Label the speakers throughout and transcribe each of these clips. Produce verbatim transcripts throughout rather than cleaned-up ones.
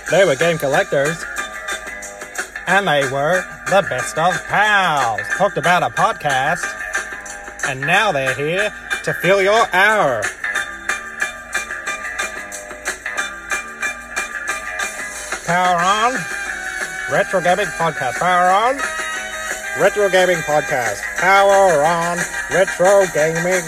Speaker 1: They were game collectors. And they were the best of pals. Talked about a podcast. And now they're here to fill your hour. Power on. Retro Gaming Podcast. Power on. Retro Gaming Podcast. Power on. Retro Gaming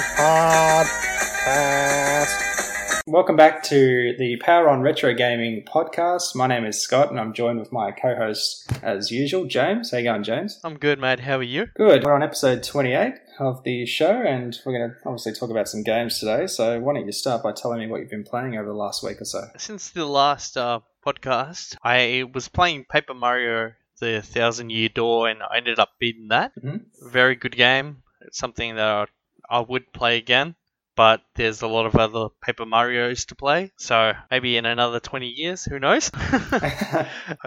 Speaker 1: Podcast. Welcome back to the Power on Retro Gaming Podcast. My name is Scott and I'm joined with my co-host as usual, James. How you going, James?
Speaker 2: I'm good, mate. How are you?
Speaker 1: Good. We're on episode twenty-eight of the show and we're going to obviously talk about some games today. So why don't you start by telling me what you've been playing over the last week or so?
Speaker 2: Since the last uh, podcast, I was playing Paper Mario The Thousand Year Door and I ended up beating that.
Speaker 1: Mm-hmm.
Speaker 2: Very good game. It's something that I, I would play again. But there's a lot of other Paper Marios to play, so maybe in another twenty years, who knows? I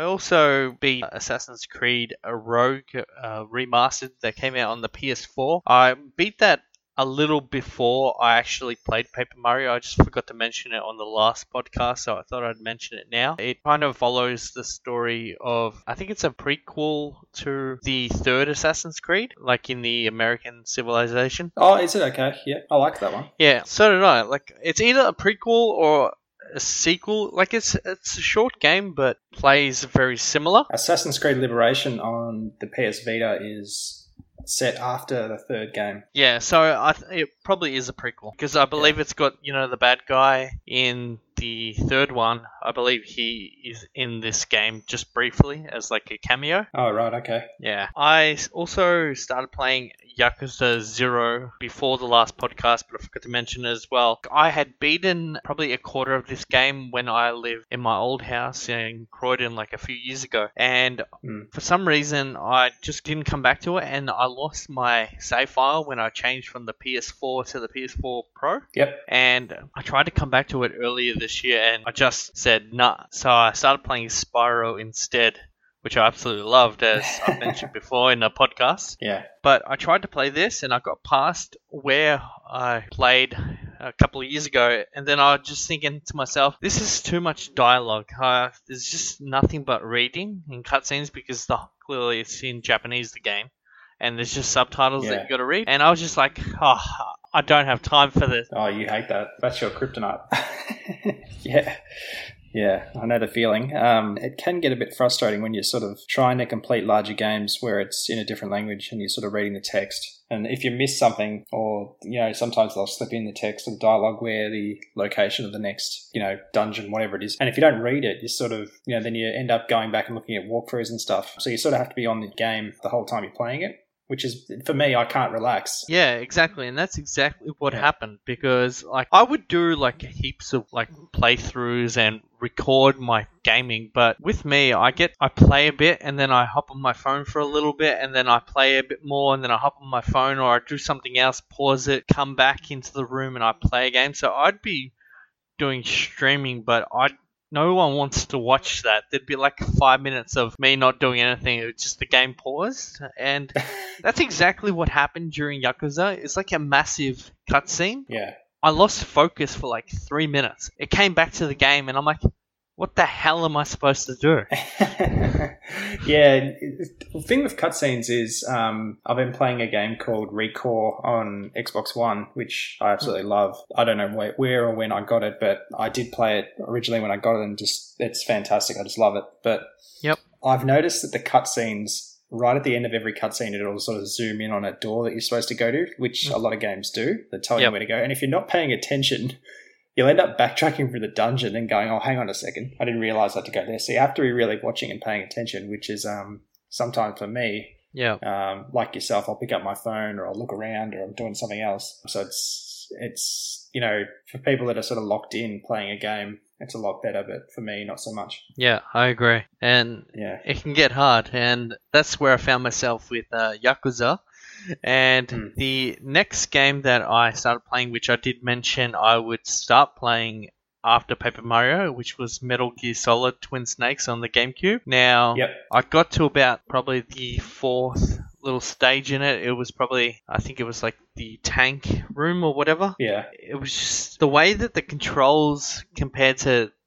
Speaker 2: also beat Assassin's Creed Rogue uh, Remastered that came out on the P S four. I beat that a little before I actually played Paper Mario. I just forgot to mention it on the last podcast, so I thought I'd mention it now. It kind of follows the story of, I think it's a prequel to the third Assassin's Creed, like in the American Civilization.
Speaker 1: Oh, is it okay? Yeah, I like that one.
Speaker 2: Yeah, so did I. Like, it's either a prequel or a sequel. Like, it's it's a short game, but plays very similar.
Speaker 1: Assassin's Creed Liberation on the P S Vita is set after the third game.
Speaker 2: Yeah, so I th- it probably is a prequel because I believe yeah. It's got, you know, the bad guy in the third one. I believe he is in this game just briefly as like a cameo.
Speaker 1: Oh, right, okay.
Speaker 2: Yeah. I also started playing Yakuza Zero before the last podcast, but I forgot to mention it as well. I had beaten probably a quarter of this game when I lived in my old house in Croydon like a few years ago. And
Speaker 1: mm.
Speaker 2: for some reason, I just didn't come back to it and I lost my save file when I changed from the P S four to the P S four Pro.
Speaker 1: Yep.
Speaker 2: And I tried to come back to it earlier this year and I just said nah. So I started playing Spyro instead, which I absolutely loved, as I mentioned before in a podcast.
Speaker 1: Yeah.
Speaker 2: But I tried to play this and I got past where I played a couple of years ago, and then I was just thinking to myself, this is too much dialogue. Uh, there's just nothing but reading and cutscenes because the, clearly it's in Japanese, the game, and there's just subtitles
Speaker 1: yeah.
Speaker 2: that you got to read. And I was just like, oh, I don't have time for this.
Speaker 1: Oh, you hate that. That's your kryptonite. yeah. Yeah, I know the feeling. Um, it can get a bit frustrating when you're sort of trying to complete larger games where it's in a different language and you're sort of reading the text. And if you miss something, or, you know, sometimes they'll slip in the text or the dialogue where the location of the next, you know, dungeon, whatever it is. And if you don't read it, you sort of, you know, then you end up going back and looking at walkthroughs and stuff. So you sort of have to be on the game the whole time you're playing it. Which is, for me, I can't relax.
Speaker 2: Yeah, exactly. And that's exactly what
Speaker 1: yeah.
Speaker 2: happened. Because, like, I would do, like, heaps of, like, playthroughs and record my gaming. But with me, I get, I play a bit and then I hop on my phone for a little bit and then I play a bit more and then I hop on my phone or I do something else, pause it, come back into the room and I play a game. So I'd be doing streaming, but I'd no one wants to watch that. There'd be like five minutes of me not doing anything. It was just the game paused. And that's exactly what happened during Yakuza. It's like a massive cutscene.
Speaker 1: Yeah.
Speaker 2: I lost focus for like three minutes. It came back to the game and I'm like, what the hell am I supposed to do?
Speaker 1: yeah, the thing with cutscenes is um, I've been playing a game called Recore on Xbox One, which I absolutely love. I don't know where, where or when I got it, but I did play it originally when I got it and just it's fantastic. I just love it. But
Speaker 2: yep.
Speaker 1: I've noticed that the cutscenes, right at the end of every cutscene, it'll sort of zoom in on a door that you're supposed to go to, which mm. a lot of games do. They tell you
Speaker 2: yep.
Speaker 1: where to go. And if you're not paying attention, you'll end up backtracking through the dungeon and going, oh, hang on a second, I didn't realize I had to go there. So you have to be really watching and paying attention, which is um, sometimes for me,
Speaker 2: yeah,
Speaker 1: um, like yourself, I'll pick up my phone or I'll look around or I'm doing something else. So it's, it's you know, for people that are sort of locked in playing a game, it's a lot better, but for me, not so much.
Speaker 2: Yeah, I agree. And
Speaker 1: yeah.
Speaker 2: it can get hard. And that's where I found myself with uh, Yakuza. And mm. the next game that I started playing, which I did mention I would start playing after Paper Mario, which was Metal Gear Solid Twin Snakes on the GameCube. Now,
Speaker 1: yep.
Speaker 2: I got to about probably the fourth little stage in it. It was probably, I think it was like the tank room or whatever.
Speaker 1: Yeah.
Speaker 2: It was just the way that the controls compared to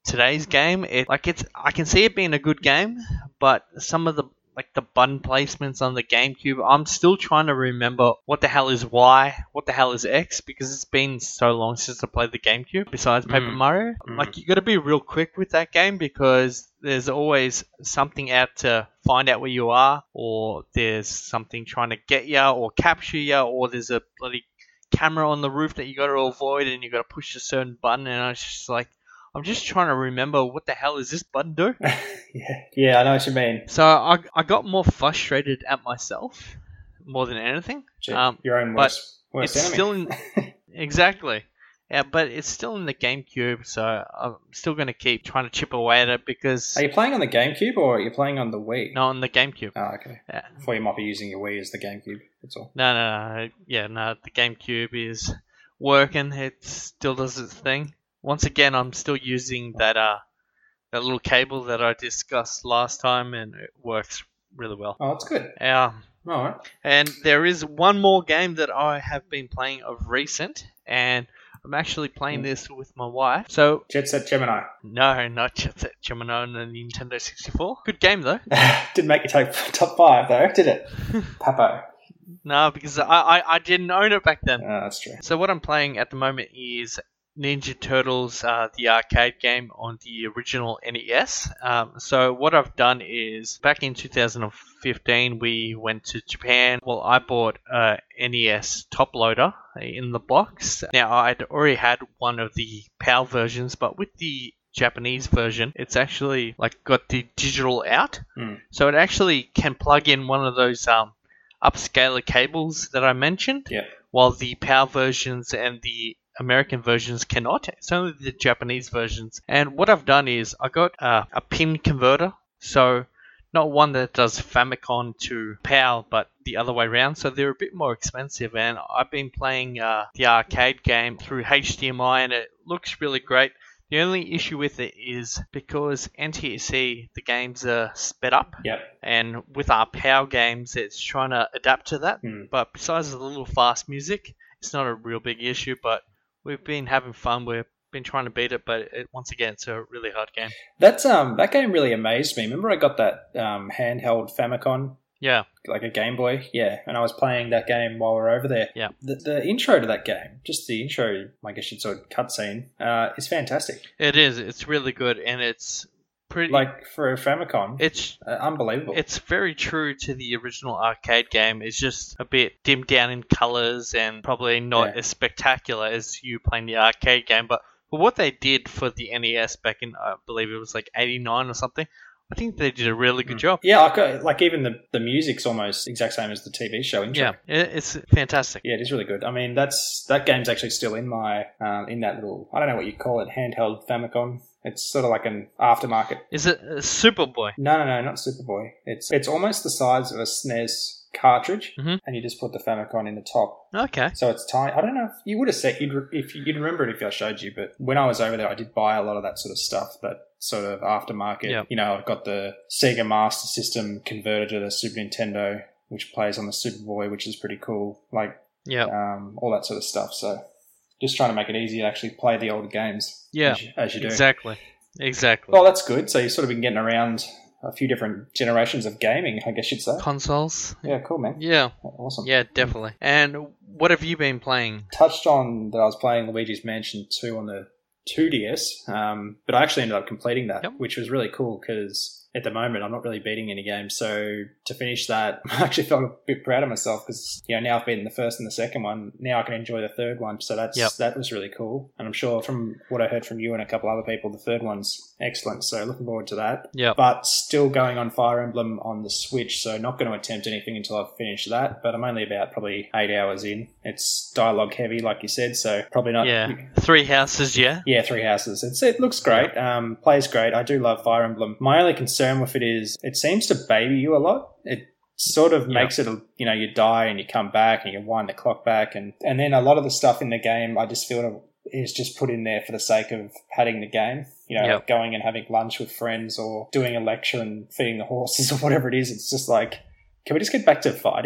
Speaker 2: today's game, it like it's I can see it being a good game, but some of the like the button placements on the GameCube, I'm still trying to remember what the hell is Y, what the hell is X, because it's been so long since I played the GameCube, besides Paper
Speaker 1: Mm.
Speaker 2: Mario.
Speaker 1: Mm.
Speaker 2: Like, you got to be real quick with that game, because there's always something out to find out where you are, or there's something trying to get you, or capture you, or there's a bloody camera on the roof that you got to avoid, and you got to push a certain button, and I was just like, I'm just trying to remember what the hell is this button do?
Speaker 1: yeah, yeah, I know what you mean.
Speaker 2: So I, I got more frustrated at myself more than anything.
Speaker 1: Gee,
Speaker 2: Um,
Speaker 1: your own
Speaker 2: but
Speaker 1: worst, worst
Speaker 2: it's
Speaker 1: enemy.
Speaker 2: still in, exactly. Yeah, but it's still in the GameCube, so I'm still going to keep trying to chip away at it because
Speaker 1: Are you playing on the GameCube or are you playing on the Wii?
Speaker 2: no, on the GameCube.
Speaker 1: Oh, okay.
Speaker 2: Yeah.
Speaker 1: Before you might be using your Wii as the GameCube. That's all.
Speaker 2: No, no, no. Yeah, no. The GameCube is working. It still does its thing. Once again, I'm still using that uh that little cable that I discussed last time, and it works really well.
Speaker 1: Oh, that's good.
Speaker 2: Yeah.
Speaker 1: All right.
Speaker 2: And there is one more game that I have been playing of recent, and I'm actually playing this with my wife. So,
Speaker 1: Jet Set Gemini.
Speaker 2: no, not Jet Set Gemini on the Nintendo sixty-four. Good game, though.
Speaker 1: Didn't make you take top five, though, did it? Papo.
Speaker 2: No, because I, I, I didn't own it back then.
Speaker 1: Oh, that's true.
Speaker 2: So what I'm playing at the moment is Ninja Turtles, uh, the arcade game on the original N E S. Um, so what I've done is, back in two thousand fifteen, we went to Japan. Well, I bought a N E S top loader in the box. Now, I'd already had one of the PAL versions, but with the Japanese version, it's actually like got the digital out.
Speaker 1: Mm.
Speaker 2: So it actually can plug in one of those um, upscaler cables that I mentioned,
Speaker 1: Yeah.
Speaker 2: while the PAL versions and the American versions cannot. It's only the Japanese versions. And what I've done is I got uh, a pin converter, so not one that does Famicom to PAL, but the other way around. So they're a bit more expensive, and I've been playing uh, the arcade game through H D M I, and it looks really great. The only issue with it is because N T S C, the games are sped up,
Speaker 1: Yep.
Speaker 2: and with our PAL games, it's trying to adapt to that.
Speaker 1: Hmm.
Speaker 2: But besides the little fast music, it's not a real big issue, but we've been having fun. We've been trying to beat it, but it, once again, it's a really hard game.
Speaker 1: That's um that game really amazed me. Remember I got that um handheld Famicom,
Speaker 2: Yeah,
Speaker 1: like a Game Boy? Yeah, and I was playing that game while we were over there.
Speaker 2: Yeah.
Speaker 1: The, the intro to that game, just the intro, I guess you'd sort of cutscene, uh, is fantastic.
Speaker 2: it is. It's really good, and it's pretty.
Speaker 1: Like, for a Famicom,
Speaker 2: it's
Speaker 1: uh, unbelievable.
Speaker 2: it's very true to the original arcade game. It's just a bit dimmed down in colors and probably not
Speaker 1: Yeah.
Speaker 2: as spectacular as you playing the arcade game. But for what they did for the N E S back in, I believe it was like eighty-nine or something, I think they did a really good
Speaker 1: Mm.
Speaker 2: job.
Speaker 1: Yeah, I got, like even the, the music's almost exact same as the T V show intro.
Speaker 2: Yeah, it, it's fantastic.
Speaker 1: Yeah, it is really good. I mean, that's that game's actually still in my um, in that little, I don't know what you call it, handheld Famicom. It's sort of like an aftermarket.
Speaker 2: Is it a Superboy?
Speaker 1: No, no, no, not Superboy. It's it's almost the size of a S N E S cartridge,
Speaker 2: Mhm.
Speaker 1: and you just put the Famicom in the top.
Speaker 2: Okay.
Speaker 1: So it's tiny. I don't know if you would have said you'd re- if you'd remember it if I showed you, but when I was over there, I did buy a lot of that sort of stuff. That sort of aftermarket.
Speaker 2: Yep.
Speaker 1: You know, I've got the Sega Master System converted to the Super Nintendo, which plays on the Superboy, which is pretty cool. Like
Speaker 2: Yeah.
Speaker 1: um, all that sort of stuff. So just trying to make it easy to actually play the older games.
Speaker 2: Yeah.
Speaker 1: as you, as you do.
Speaker 2: Exactly. Exactly.
Speaker 1: Well, that's good. So you've sort of been getting around a few different generations of gaming, I guess you'd say.
Speaker 2: Consoles.
Speaker 1: Yeah, cool, man.
Speaker 2: Yeah.
Speaker 1: Awesome.
Speaker 2: Yeah, definitely. And what have you been playing?
Speaker 1: Touched on that I was playing Luigi's Mansion two on the two D S, um, but I actually ended up completing that,
Speaker 2: Yep.
Speaker 1: which was really cool because at the moment I'm not really beating any games. So to finish that, I actually felt a bit proud of myself because, you know, now I've beaten the first and the second one. Now I can enjoy the third one. So that's
Speaker 2: Yep.
Speaker 1: that was really cool. And I'm sure from what I heard from you and a couple other people, the third one's excellent. So looking forward to that.
Speaker 2: Yeah.
Speaker 1: But still going on Fire Emblem on the Switch, so not going to attempt anything until I've finished that. But I'm only about probably eight hours in. It's dialogue heavy, like you said, so probably not.
Speaker 2: Yeah. Three houses, yeah.
Speaker 1: Yeah, Three Houses. It's, it looks great. Um, plays great. I do love Fire Emblem. My only concern with it is it seems to baby you a lot. It sort of
Speaker 2: Yeah.
Speaker 1: makes it, a, you know, you die and you come back and you wind the clock back. And, and then a lot of the stuff in the game, I just feel is just put in there for the sake of padding the game. You know,
Speaker 2: Yep.
Speaker 1: like going and having lunch with friends or doing a lecture and feeding the horses or whatever it is. It's just like, can we just get back to fighting?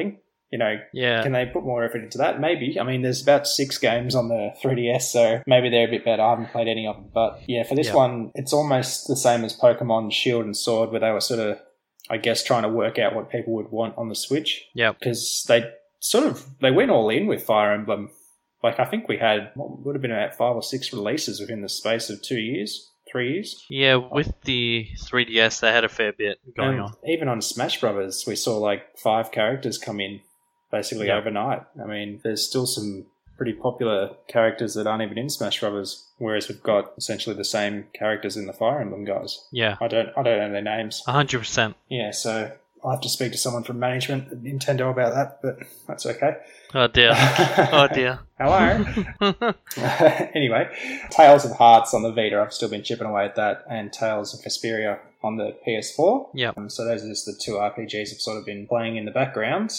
Speaker 1: You know,
Speaker 2: Yeah.
Speaker 1: can they put more effort into that? Maybe. I mean, there's about six games on the three D S, so maybe they're a bit better. I haven't played any of them. But yeah, for this
Speaker 2: Yeah.
Speaker 1: one, it's almost the same as Pokemon Shield and Sword, where they were sort of, I guess, trying to work out what people would want on the Switch.
Speaker 2: Yeah.
Speaker 1: Because they sort of, they went all in with Fire Emblem. Like, I think we had, what would have been about five or six releases within the space of two years. Three years.
Speaker 2: Yeah, with the three D S, they had a fair bit going
Speaker 1: And
Speaker 2: on.
Speaker 1: even on Smash Brothers, we saw like five characters come in basically
Speaker 2: Yeah.
Speaker 1: overnight. I mean, there's still some pretty popular characters that aren't even in Smash Brothers, whereas we've got essentially the same characters in the Fire Emblem guys.
Speaker 2: Yeah,
Speaker 1: I don't, I don't know their names.
Speaker 2: one hundred percent.
Speaker 1: Yeah, so I'll have to speak to someone from management at Nintendo about that, but that's okay.
Speaker 2: Oh dear. Oh dear.
Speaker 1: Hello. Anyway, Tales of Hearts on the Vita. I've still been chipping away at that, and Tales of Vesperia on the P S four.
Speaker 2: Yeah.
Speaker 1: Um, so those are just the two R P Gs I've sort of been playing in the background.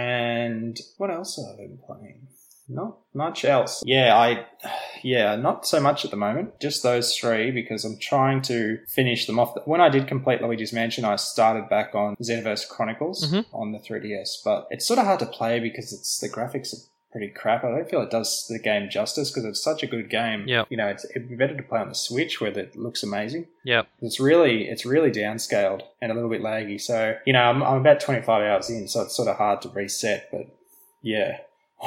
Speaker 1: And what else have I been playing? Not much else. Yeah, I, yeah, not so much at the moment. Just those three, because I'm trying to finish them off. When I did complete Luigi's Mansion, I started back on Xenoverse Chronicles
Speaker 2: Mhm.
Speaker 1: on the three D S, but it's sort of hard to play because it's the graphics are pretty crap. I don't feel it does the game justice because it's such a good game.
Speaker 2: Yep.
Speaker 1: You know, it's, it'd be better to play on the Switch where it looks amazing.
Speaker 2: Yep.
Speaker 1: It's really, it's really downscaled and a little bit laggy. So, you know, I'm, I'm about twenty-five hours in, so it's sort of hard to reset, but yeah.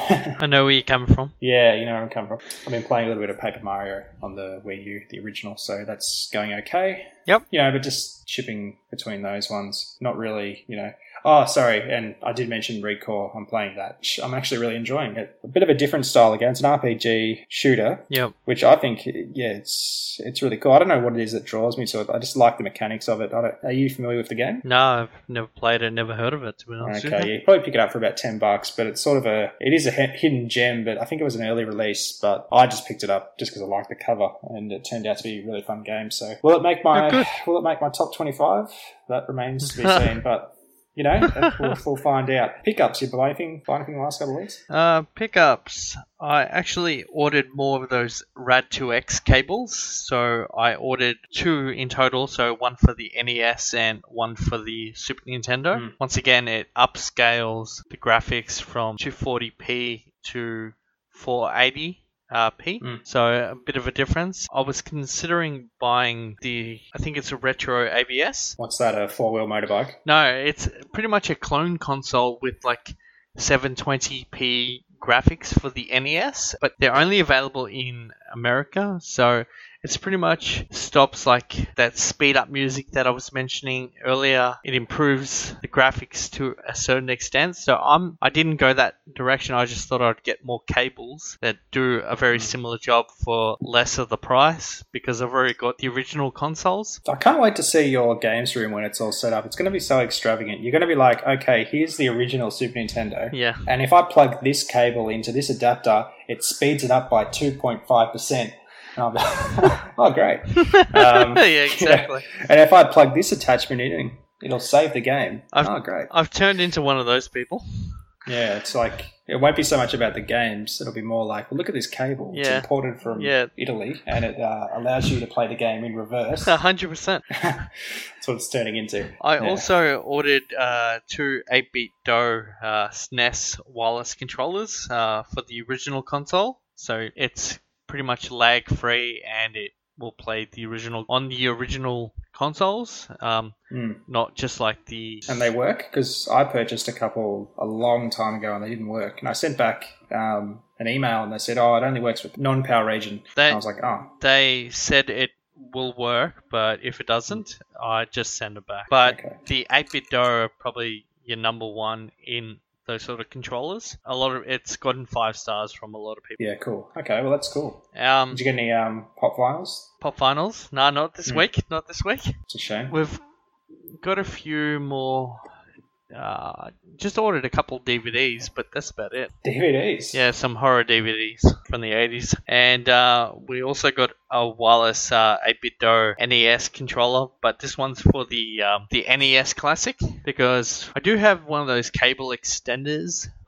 Speaker 2: I know where you're coming from.
Speaker 1: Yeah, you know where I'm coming from. I've been playing a little bit of Paper Mario on the Wii U, the original, so that's going okay.
Speaker 2: Yep.
Speaker 1: You know, but just shipping between those ones. Not really, you know. Oh, sorry, and I did mention Recore. I'm playing that. I'm actually really enjoying it. A bit of a different style again. It's an R P G shooter,
Speaker 2: Yep.
Speaker 1: which I think, yeah, it's it's really cool. I don't know what it is that draws me to it. I just like the mechanics of it. I don't, are you familiar with the game?
Speaker 2: No, I've never played it, never heard of it, to be honest with
Speaker 1: Okay,
Speaker 2: you.
Speaker 1: you probably pick it up for about ten bucks, but it's sort of a, it is a he- hidden gem, but I think it was an early release, but I just picked it up just because I liked the cover, and it turned out to be a really fun game. So, will it make my,
Speaker 2: Oh, good.
Speaker 1: will it make my top twenty-five? That remains to be seen, but, you know, we'll, we'll find out. Pickups, you buy anything, buy anything the last couple of weeks?
Speaker 2: Uh, pickups. I actually ordered more of those Rad two X cables. So I ordered two in total. So one for the N E S and one for the Super Nintendo.
Speaker 1: Mm.
Speaker 2: Once again, it upscales the graphics from two forty p to four eighty. Uh, P,
Speaker 1: Mm.
Speaker 2: so a bit of a difference. I was considering buying the, I think it's a retro A B S.
Speaker 1: What's that, a four-wheel motorbike?
Speaker 2: No, it's pretty much a clone console with like seven twenty p graphics for the N E S, but they're only available in America, so it's pretty much stops like that speed up music that I was mentioning earlier. It improves the graphics to a certain extent. So I'm I didn't go that direction. I just thought I'd get more cables that do a very similar job for less of the price because I've already got the original consoles.
Speaker 1: I can't wait to see your games room when it's all set up. It's going to be so extravagant. You're going to be like, okay, here's the original Super Nintendo.
Speaker 2: Yeah.
Speaker 1: And if I plug this cable into this adapter, it speeds it up by two point five percent. And I'll be oh, great. Um,
Speaker 2: yeah, exactly.
Speaker 1: yeah. And if I plug this attachment in, it'll save the game.
Speaker 2: I've,
Speaker 1: oh, great.
Speaker 2: I've turned into one of those people.
Speaker 1: Yeah, it's like, it won't be so much about the games. It'll be more like, well, look at this cable. It's
Speaker 2: Yeah.
Speaker 1: imported from
Speaker 2: Yeah.
Speaker 1: Italy, and it uh, allows you to play the game in reverse.
Speaker 2: one hundred percent.
Speaker 1: That's what it's turning into.
Speaker 2: I
Speaker 1: Yeah.
Speaker 2: also ordered uh, two eight-bit D O uh, S N E S wireless controllers uh, for the original console. So it's pretty much lag-free and it will play the original on the original consoles, um,
Speaker 1: Mm.
Speaker 2: not just like the...
Speaker 1: And they work? Because I purchased a couple a long time ago and they didn't work. And I sent back um, an email and they said, oh, it only works with non-power region.
Speaker 2: They-
Speaker 1: and I was like, oh.
Speaker 2: They said it will work, but if it doesn't, I just send it back. But
Speaker 1: Okay.
Speaker 2: the eight-bit D O are probably your number one in those sort of controllers. A lot of it's gotten five stars from a lot of people.
Speaker 1: Yeah, cool. Okay, well, that's cool.
Speaker 2: Um,
Speaker 1: Did you get any um, pop vinyls?
Speaker 2: Pop finals? No, not this
Speaker 1: Mm.
Speaker 2: week. Not this week.
Speaker 1: It's a shame.
Speaker 2: We've got a few more. Uh, just ordered a couple D V Ds, but that's about it.
Speaker 1: D V Ds?
Speaker 2: Yeah, some horror D V Ds from the eighties. And uh, we also got a wireless uh, eight-bit D O N E S controller, but this one's for the um, the N E S Classic because I do have one of those cable extenders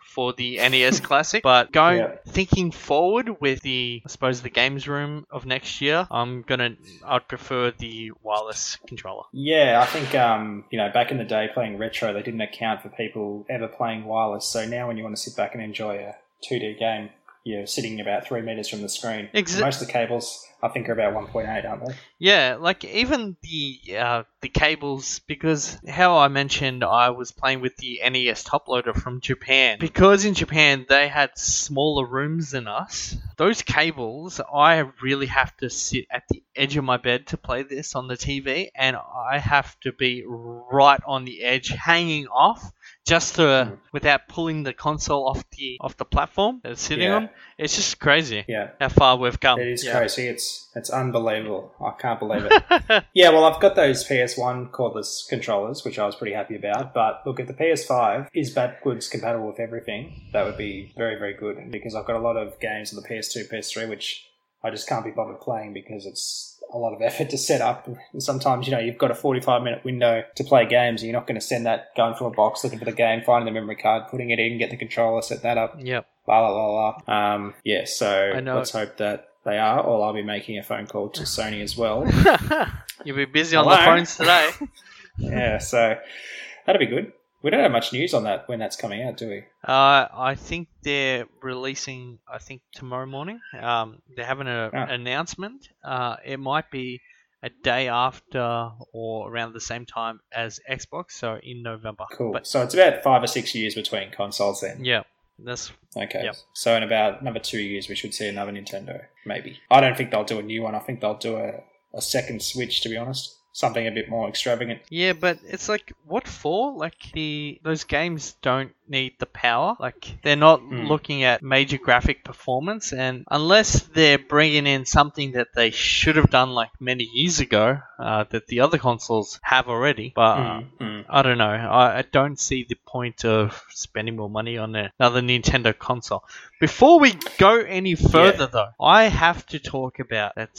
Speaker 2: for the N E S Classic. But going
Speaker 1: Yeah.
Speaker 2: thinking forward with the, I suppose, the games room of next year, I'm gonna, I'd prefer the wireless controller.
Speaker 1: Yeah, I think, um, you know, back in the day playing retro, they didn't account for people ever playing wireless. So now when you want to sit back and enjoy a two D game, you're sitting about three meters from the screen.
Speaker 2: Exa-
Speaker 1: Most of the cables, I think, are about one point eight, aren't they?
Speaker 2: Yeah, like even the uh, the cables, because how I mentioned I was playing with the N E S top loader from Japan. Because in Japan they had smaller rooms than us, those cables, I really have to sit at the edge of my bed to play this on the T V, and I have to be right on the edge, hanging off, just to,
Speaker 1: Mm.
Speaker 2: without pulling the console off the off the platform that it's sitting
Speaker 1: Yeah.
Speaker 2: on. It's just crazy
Speaker 1: Yeah.
Speaker 2: how far we've come.
Speaker 1: It is
Speaker 2: Yeah.
Speaker 1: crazy. It's it's unbelievable. I can't believe it. Yeah, well, I've got those P S one cordless controllers, which I was pretty happy about. But look, if the P S five is backwards compatible with everything, that would be very, very good. Because I've got a lot of games on the P S two, P S three, which I just can't be bothered playing because it's a lot of effort to set up. And sometimes, you know, you've got a forty-five minute window to play games, and you're not going to send that going from a box, looking for the game, finding the memory card, putting it in, get the controller, set that up.
Speaker 2: Yep.
Speaker 1: La la la la. Um, yeah, so
Speaker 2: I know.
Speaker 1: let's hope that they are, or I'll be making a phone call to Sony as well.
Speaker 2: You'll be busy on
Speaker 1: Hello?
Speaker 2: the phones today.
Speaker 1: Yeah, so that'll be good. We don't have much news on that when that's coming out, do we?
Speaker 2: Uh, I think they're releasing, I think, tomorrow morning. Um, they're having an
Speaker 1: Ah.
Speaker 2: announcement. Uh, it might be a day after or around the same time as Xbox, so in November.
Speaker 1: Cool.
Speaker 2: But
Speaker 1: So it's about five or six years between consoles then.
Speaker 2: yeah, that's
Speaker 1: Okay.
Speaker 2: Yep.
Speaker 1: So in about another two years, we should see another Nintendo, maybe. I don't think they'll do a new one. I think they'll do a, a second Switch, to be honest. Something a bit more extravagant.
Speaker 2: yeah, but it's like, what for? Like, the those games don't need the power. Like, they're not
Speaker 1: Mm.
Speaker 2: looking at major graphic performance, and unless they're bringing in something that they should have done like many years ago, uh, that the other consoles have already. But uh,
Speaker 1: Mm, mm.
Speaker 2: I don't know. I, I don't see the point of spending more money on another Nintendo console. Before we go any further,
Speaker 1: Yeah.
Speaker 2: though, I have to talk about that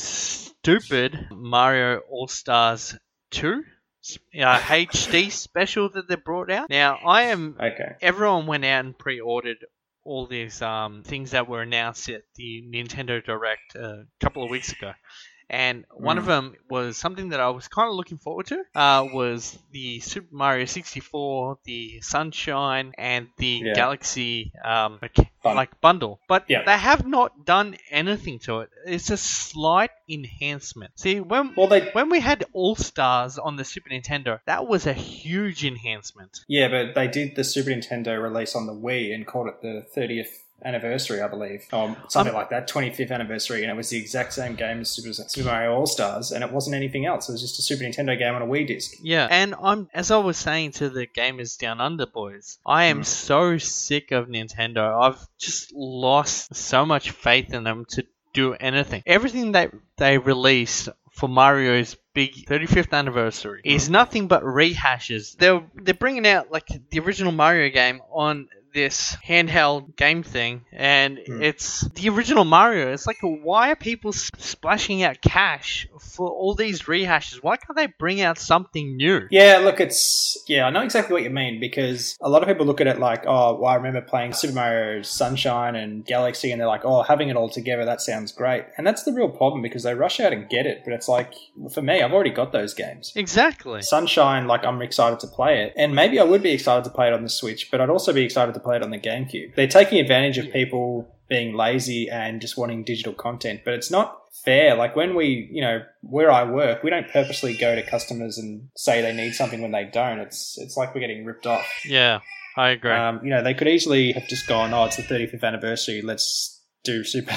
Speaker 2: stupid Mario All-Stars two uh, H D special that they brought out. Now, I am...
Speaker 1: Okay.
Speaker 2: Everyone went out and pre-ordered all these um, things that were announced at the Nintendo Direct a couple of weeks ago. And one
Speaker 1: Mm.
Speaker 2: of them was something that I was kind of looking forward to, uh, was the Super Mario sixty-four, the Sunshine, and the
Speaker 1: Yeah.
Speaker 2: Galaxy um, like,
Speaker 1: Bun-
Speaker 2: like bundle. But
Speaker 1: Yeah.
Speaker 2: they have not done anything to it. It's a slight enhancement. See, when
Speaker 1: Well, they...
Speaker 2: when we had All Stars on the Super Nintendo, that was a huge enhancement.
Speaker 1: Yeah, but they did the Super Nintendo release on the Wii and called it the thirtieth anniversary, I believe, or something
Speaker 2: Um,
Speaker 1: like that, twenty-fifth anniversary, and it was the exact same game as Super, Super Mario All-Stars, and it wasn't anything else. It was just a Super Nintendo game on a Wii disc.
Speaker 2: Yeah, and I'm as I was saying to the Gamers Down Under boys, I am
Speaker 1: Mm.
Speaker 2: so sick of Nintendo. I've just lost so much faith in them to do anything. Everything that they released for Mario's big thirty-fifth anniversary is nothing but rehashes. They're they're bringing out like the original Mario game on this handheld game thing, and
Speaker 1: Hmm.
Speaker 2: it's the original Mario. It's like, why are people s- splashing out cash for all these rehashes? Why can't they bring out something new?
Speaker 1: Yeah, look, it's... Yeah, I know exactly what you mean, because a lot of people look at it like, oh, well, I remember playing Super Mario Sunshine and Galaxy, and they're like, oh, having it all together, that sounds great. And that's the real problem, because they rush out and get it, but it's like, for me, I've already got those games.
Speaker 2: Exactly.
Speaker 1: Sunshine, like, I'm excited to play it. And maybe I would be excited to play it on the Switch, but I'd also be excited to play it on the GameCube. They're taking advantage of people being lazy and just wanting digital content, but it's not fair. Like, when we, you know, where I work, we don't purposely go to customers and say they need something when they don't. It's it's like we're getting ripped off.
Speaker 2: Yeah, I agree.
Speaker 1: Um, you know, they could easily have just gone, oh, it's the thirty-fifth anniversary, let's do Super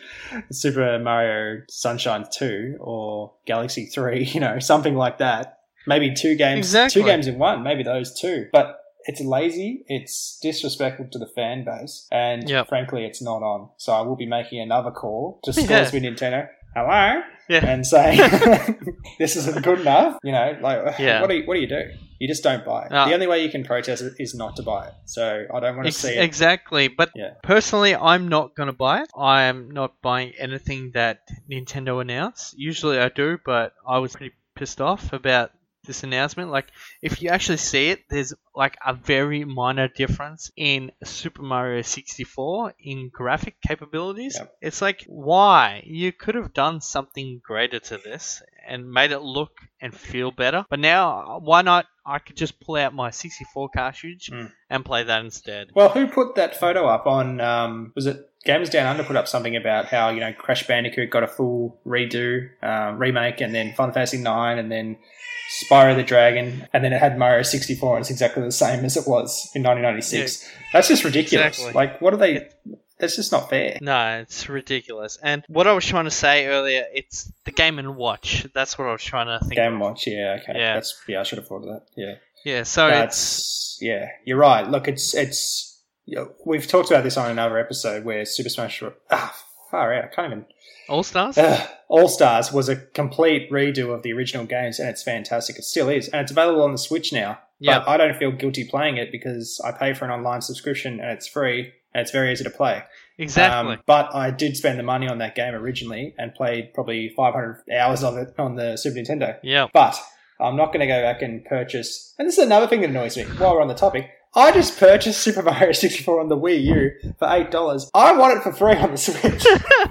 Speaker 1: Super Mario Sunshine two or Galaxy three, you know, something like that. Maybe two games,
Speaker 2: Exactly.
Speaker 1: two games in one, maybe those two. But it's lazy, it's disrespectful to the fan base, and
Speaker 2: Yep.
Speaker 1: frankly, it's not on. So I will be making another call to
Speaker 2: Yeah.
Speaker 1: Scoresby Nintendo. Hello?
Speaker 2: Yeah.
Speaker 1: And saying, this isn't good enough. You know, like,
Speaker 2: Yeah.
Speaker 1: what do you, what do you do? You just don't buy it.
Speaker 2: Uh,
Speaker 1: the only way you can protest it is not to buy it. So I don't want to
Speaker 2: Ex-
Speaker 1: see it.
Speaker 2: exactly. But
Speaker 1: Yeah.
Speaker 2: personally, I'm not going to buy it. I am not buying anything that Nintendo announced. Usually I do, but I was pretty pissed off about this announcement. Like, if you actually see it, there's like a very minor difference in Super Mario sixty-four in graphic capabilities.
Speaker 1: Yep.
Speaker 2: It's like, why? You could have done something greater to this and made it look and feel better. But now, why not? I could just pull out my sixty-four cartridge
Speaker 1: Mm.
Speaker 2: and play that instead.
Speaker 1: Well, who put that photo up on, um, was it Gamers Down Under put up something about how, you know, Crash Bandicoot got a full redo, um, remake, and then Final Fantasy nine, and then Spyro the Dragon, and then it had Mario sixty-four, and it's exactly the same as it was in nineteen ninety-six. Yeah, that's just ridiculous.
Speaker 2: Exactly.
Speaker 1: Like, what are they... That's just not fair.
Speaker 2: No, it's ridiculous. And what I was trying to say earlier, it's the Game and Watch. That's what I was trying to think
Speaker 1: Game
Speaker 2: of.
Speaker 1: Watch, yeah, okay.
Speaker 2: Yeah.
Speaker 1: That's, yeah, I should have thought of that, yeah.
Speaker 2: Yeah, so
Speaker 1: That's,
Speaker 2: it's...
Speaker 1: yeah, you're right. Look, it's, it's, you know, we've talked about this on another episode where Super Smash Bros. Ah, far out, I can't even...
Speaker 2: All-Stars?
Speaker 1: Uh, All-Stars was a complete redo of the original games, and it's fantastic. It still is. And it's available on the Switch now.
Speaker 2: Yeah.
Speaker 1: But I don't feel guilty playing it because I pay for an online subscription and it's free and it's very easy to play.
Speaker 2: Exactly.
Speaker 1: Um, but I did spend the money on that game originally and played probably five hundred hours of it on the Super Nintendo.
Speaker 2: Yeah.
Speaker 1: But I'm not going to go back and purchase... And this is another thing that annoys me while we're on the topic. I just purchased Super Mario sixty-four on the Wii U for eight dollars. I want it for free on the Switch.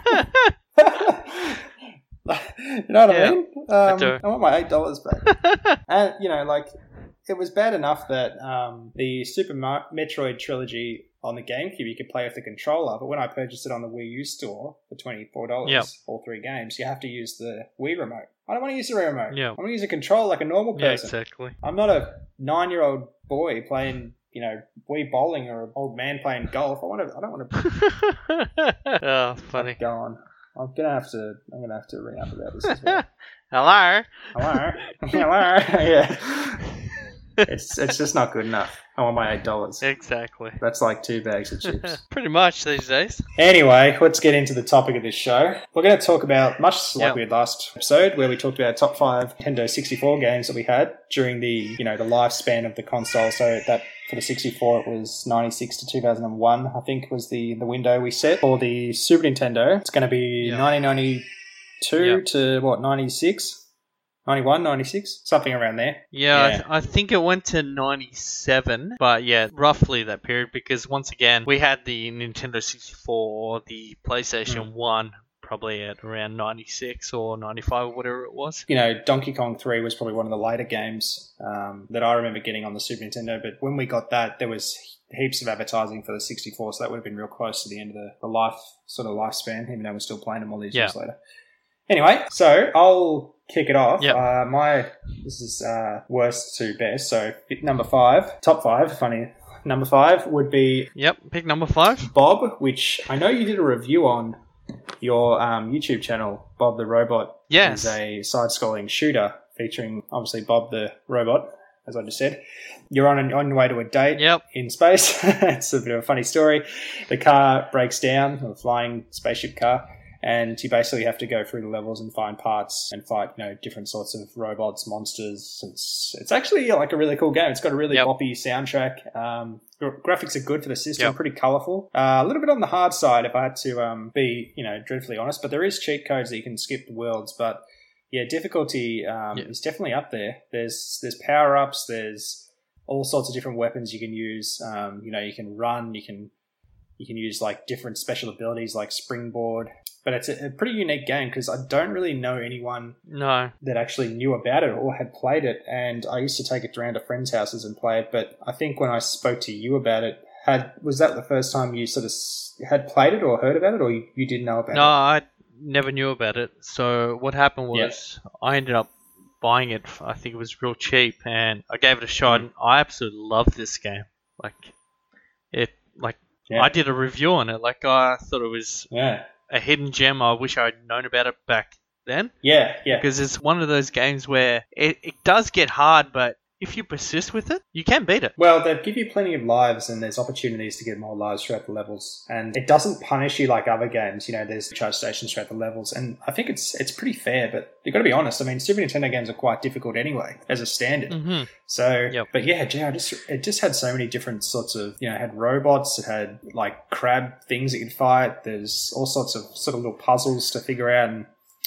Speaker 1: You know what
Speaker 2: Yeah,
Speaker 1: I mean? Um,
Speaker 2: I do.
Speaker 1: I want my eight dollars back. And, you know, like, it was bad enough that um, the Super Mar- Metroid trilogy on the GameCube you could play with the controller, but when I purchased it on the Wii U store for twenty-four dollars,
Speaker 2: Yep.
Speaker 1: all three games, you have to use the Wii remote. I don't want to use the Wii remote.
Speaker 2: Yeah.
Speaker 1: I want to use a controller like a normal
Speaker 2: Yeah,
Speaker 1: person.
Speaker 2: exactly.
Speaker 1: I'm not a nine-year-old boy playing, you know, Wii bowling or an old man playing golf. I want to. I don't want to
Speaker 2: Oh, funny.
Speaker 1: go on. I'm gonna have to. I'm gonna have to ring up about this as well.
Speaker 2: Hello?
Speaker 1: Hello, hello. Yeah, it's it's just not good enough. I want my eight dollars.
Speaker 2: Exactly.
Speaker 1: That's like two bags of chips.
Speaker 2: Pretty much these days.
Speaker 1: Anyway, let's get into the topic of this show. We're going to talk about, much like
Speaker 2: Yep.
Speaker 1: we had last episode, where we talked about top five Nintendo sixty-four games that we had during the, you know, the lifespan of the console. So that for the sixty-four, it was ninety-six to two thousand one, I think, was the, the window we set. For the Super Nintendo, it's going to be
Speaker 2: Yep.
Speaker 1: nineteen ninety-two
Speaker 2: Yep.
Speaker 1: to, what, ninety-six? ninety-one, ninety-six? Something around there.
Speaker 2: Yeah, I,
Speaker 1: Yeah.
Speaker 2: th- I think it went to ninety-seven, but yeah, roughly that period, because once again, we had the Nintendo sixty-four or the PlayStation
Speaker 1: Mm.
Speaker 2: one probably at around ninety-six or ninety-five or whatever it was.
Speaker 1: You know, Donkey Kong three was probably one of the later games um, that I remember getting on the Super Nintendo, but when we got that, there was heaps of advertising for the sixty-four, so that would have been real close to the end of the, the life sort of lifespan, even though we're still playing them all these
Speaker 2: Yeah.
Speaker 1: years later. Anyway, so I'll kick it off.
Speaker 2: Yep.
Speaker 1: Uh, my this is uh, worst to best. So number five, top five, funny. Number five would be
Speaker 2: Yep, pick number five.
Speaker 1: Bob, which I know you did a review on your um, YouTube channel, Bob the Robot.
Speaker 2: Yes.
Speaker 1: Is a side-scrolling shooter featuring obviously Bob the Robot, as I just said. You're on an, on your way to a date
Speaker 2: Yep.
Speaker 1: in space. It's a bit of a funny story. The car breaks down, a flying spaceship car, and you basically have to go through the levels and find parts and fight, you know, different sorts of robots, monsters. It's it's actually like a really cool game. It's got a really
Speaker 2: Yep.
Speaker 1: boppy soundtrack. Um, gra- graphics are good for the system,
Speaker 2: Yep.
Speaker 1: pretty colourful. Uh, a little bit on the hard side, if I had to um, be, you know, dreadfully honest. But there is cheat codes that you can skip the worlds. But yeah, difficulty um,
Speaker 2: Yeah.
Speaker 1: is definitely up there. There's there's power ups. There's all sorts of different weapons you can use. Um, you know, you can run. You can you can use like different special abilities like springboard. But it's a, a pretty unique game because I don't really know anyone
Speaker 2: No.
Speaker 1: that actually knew about it or had played it. And I used to take it around to friends' houses and play it. But I think when I spoke to you about it, had was that the first time you sort of s- had played it or heard about it, or you, you did know about
Speaker 2: No,
Speaker 1: it?
Speaker 2: I never knew about it. So what happened
Speaker 1: Yeah.
Speaker 2: was I ended up buying it. I think it was real cheap, and I gave it a shot.
Speaker 1: Mm.
Speaker 2: And I absolutely love this game. Like it, like
Speaker 1: Yeah.
Speaker 2: I did a review on it. Like I thought it was
Speaker 1: Yeah,
Speaker 2: a hidden gem. I wish I'd known about it back then,
Speaker 1: yeah, yeah.
Speaker 2: because it's one of those games where it, it does get hard, but if you persist with it, you can beat it.
Speaker 1: Well, they give you plenty of lives and there's opportunities to get more lives throughout the levels. And it doesn't punish you like other games. You know, there's charge stations throughout the levels. And I think it's it's pretty fair, but you've got to be honest. I mean, Super Nintendo games are quite difficult anyway, as a standard.
Speaker 2: Mm-hmm.
Speaker 1: So,
Speaker 2: Yep.
Speaker 1: but yeah, gee, I just, it just had so many different sorts of, you know, it had robots, it had like crab things that you'd fight. There's all sorts of sort of little puzzles to figure out. And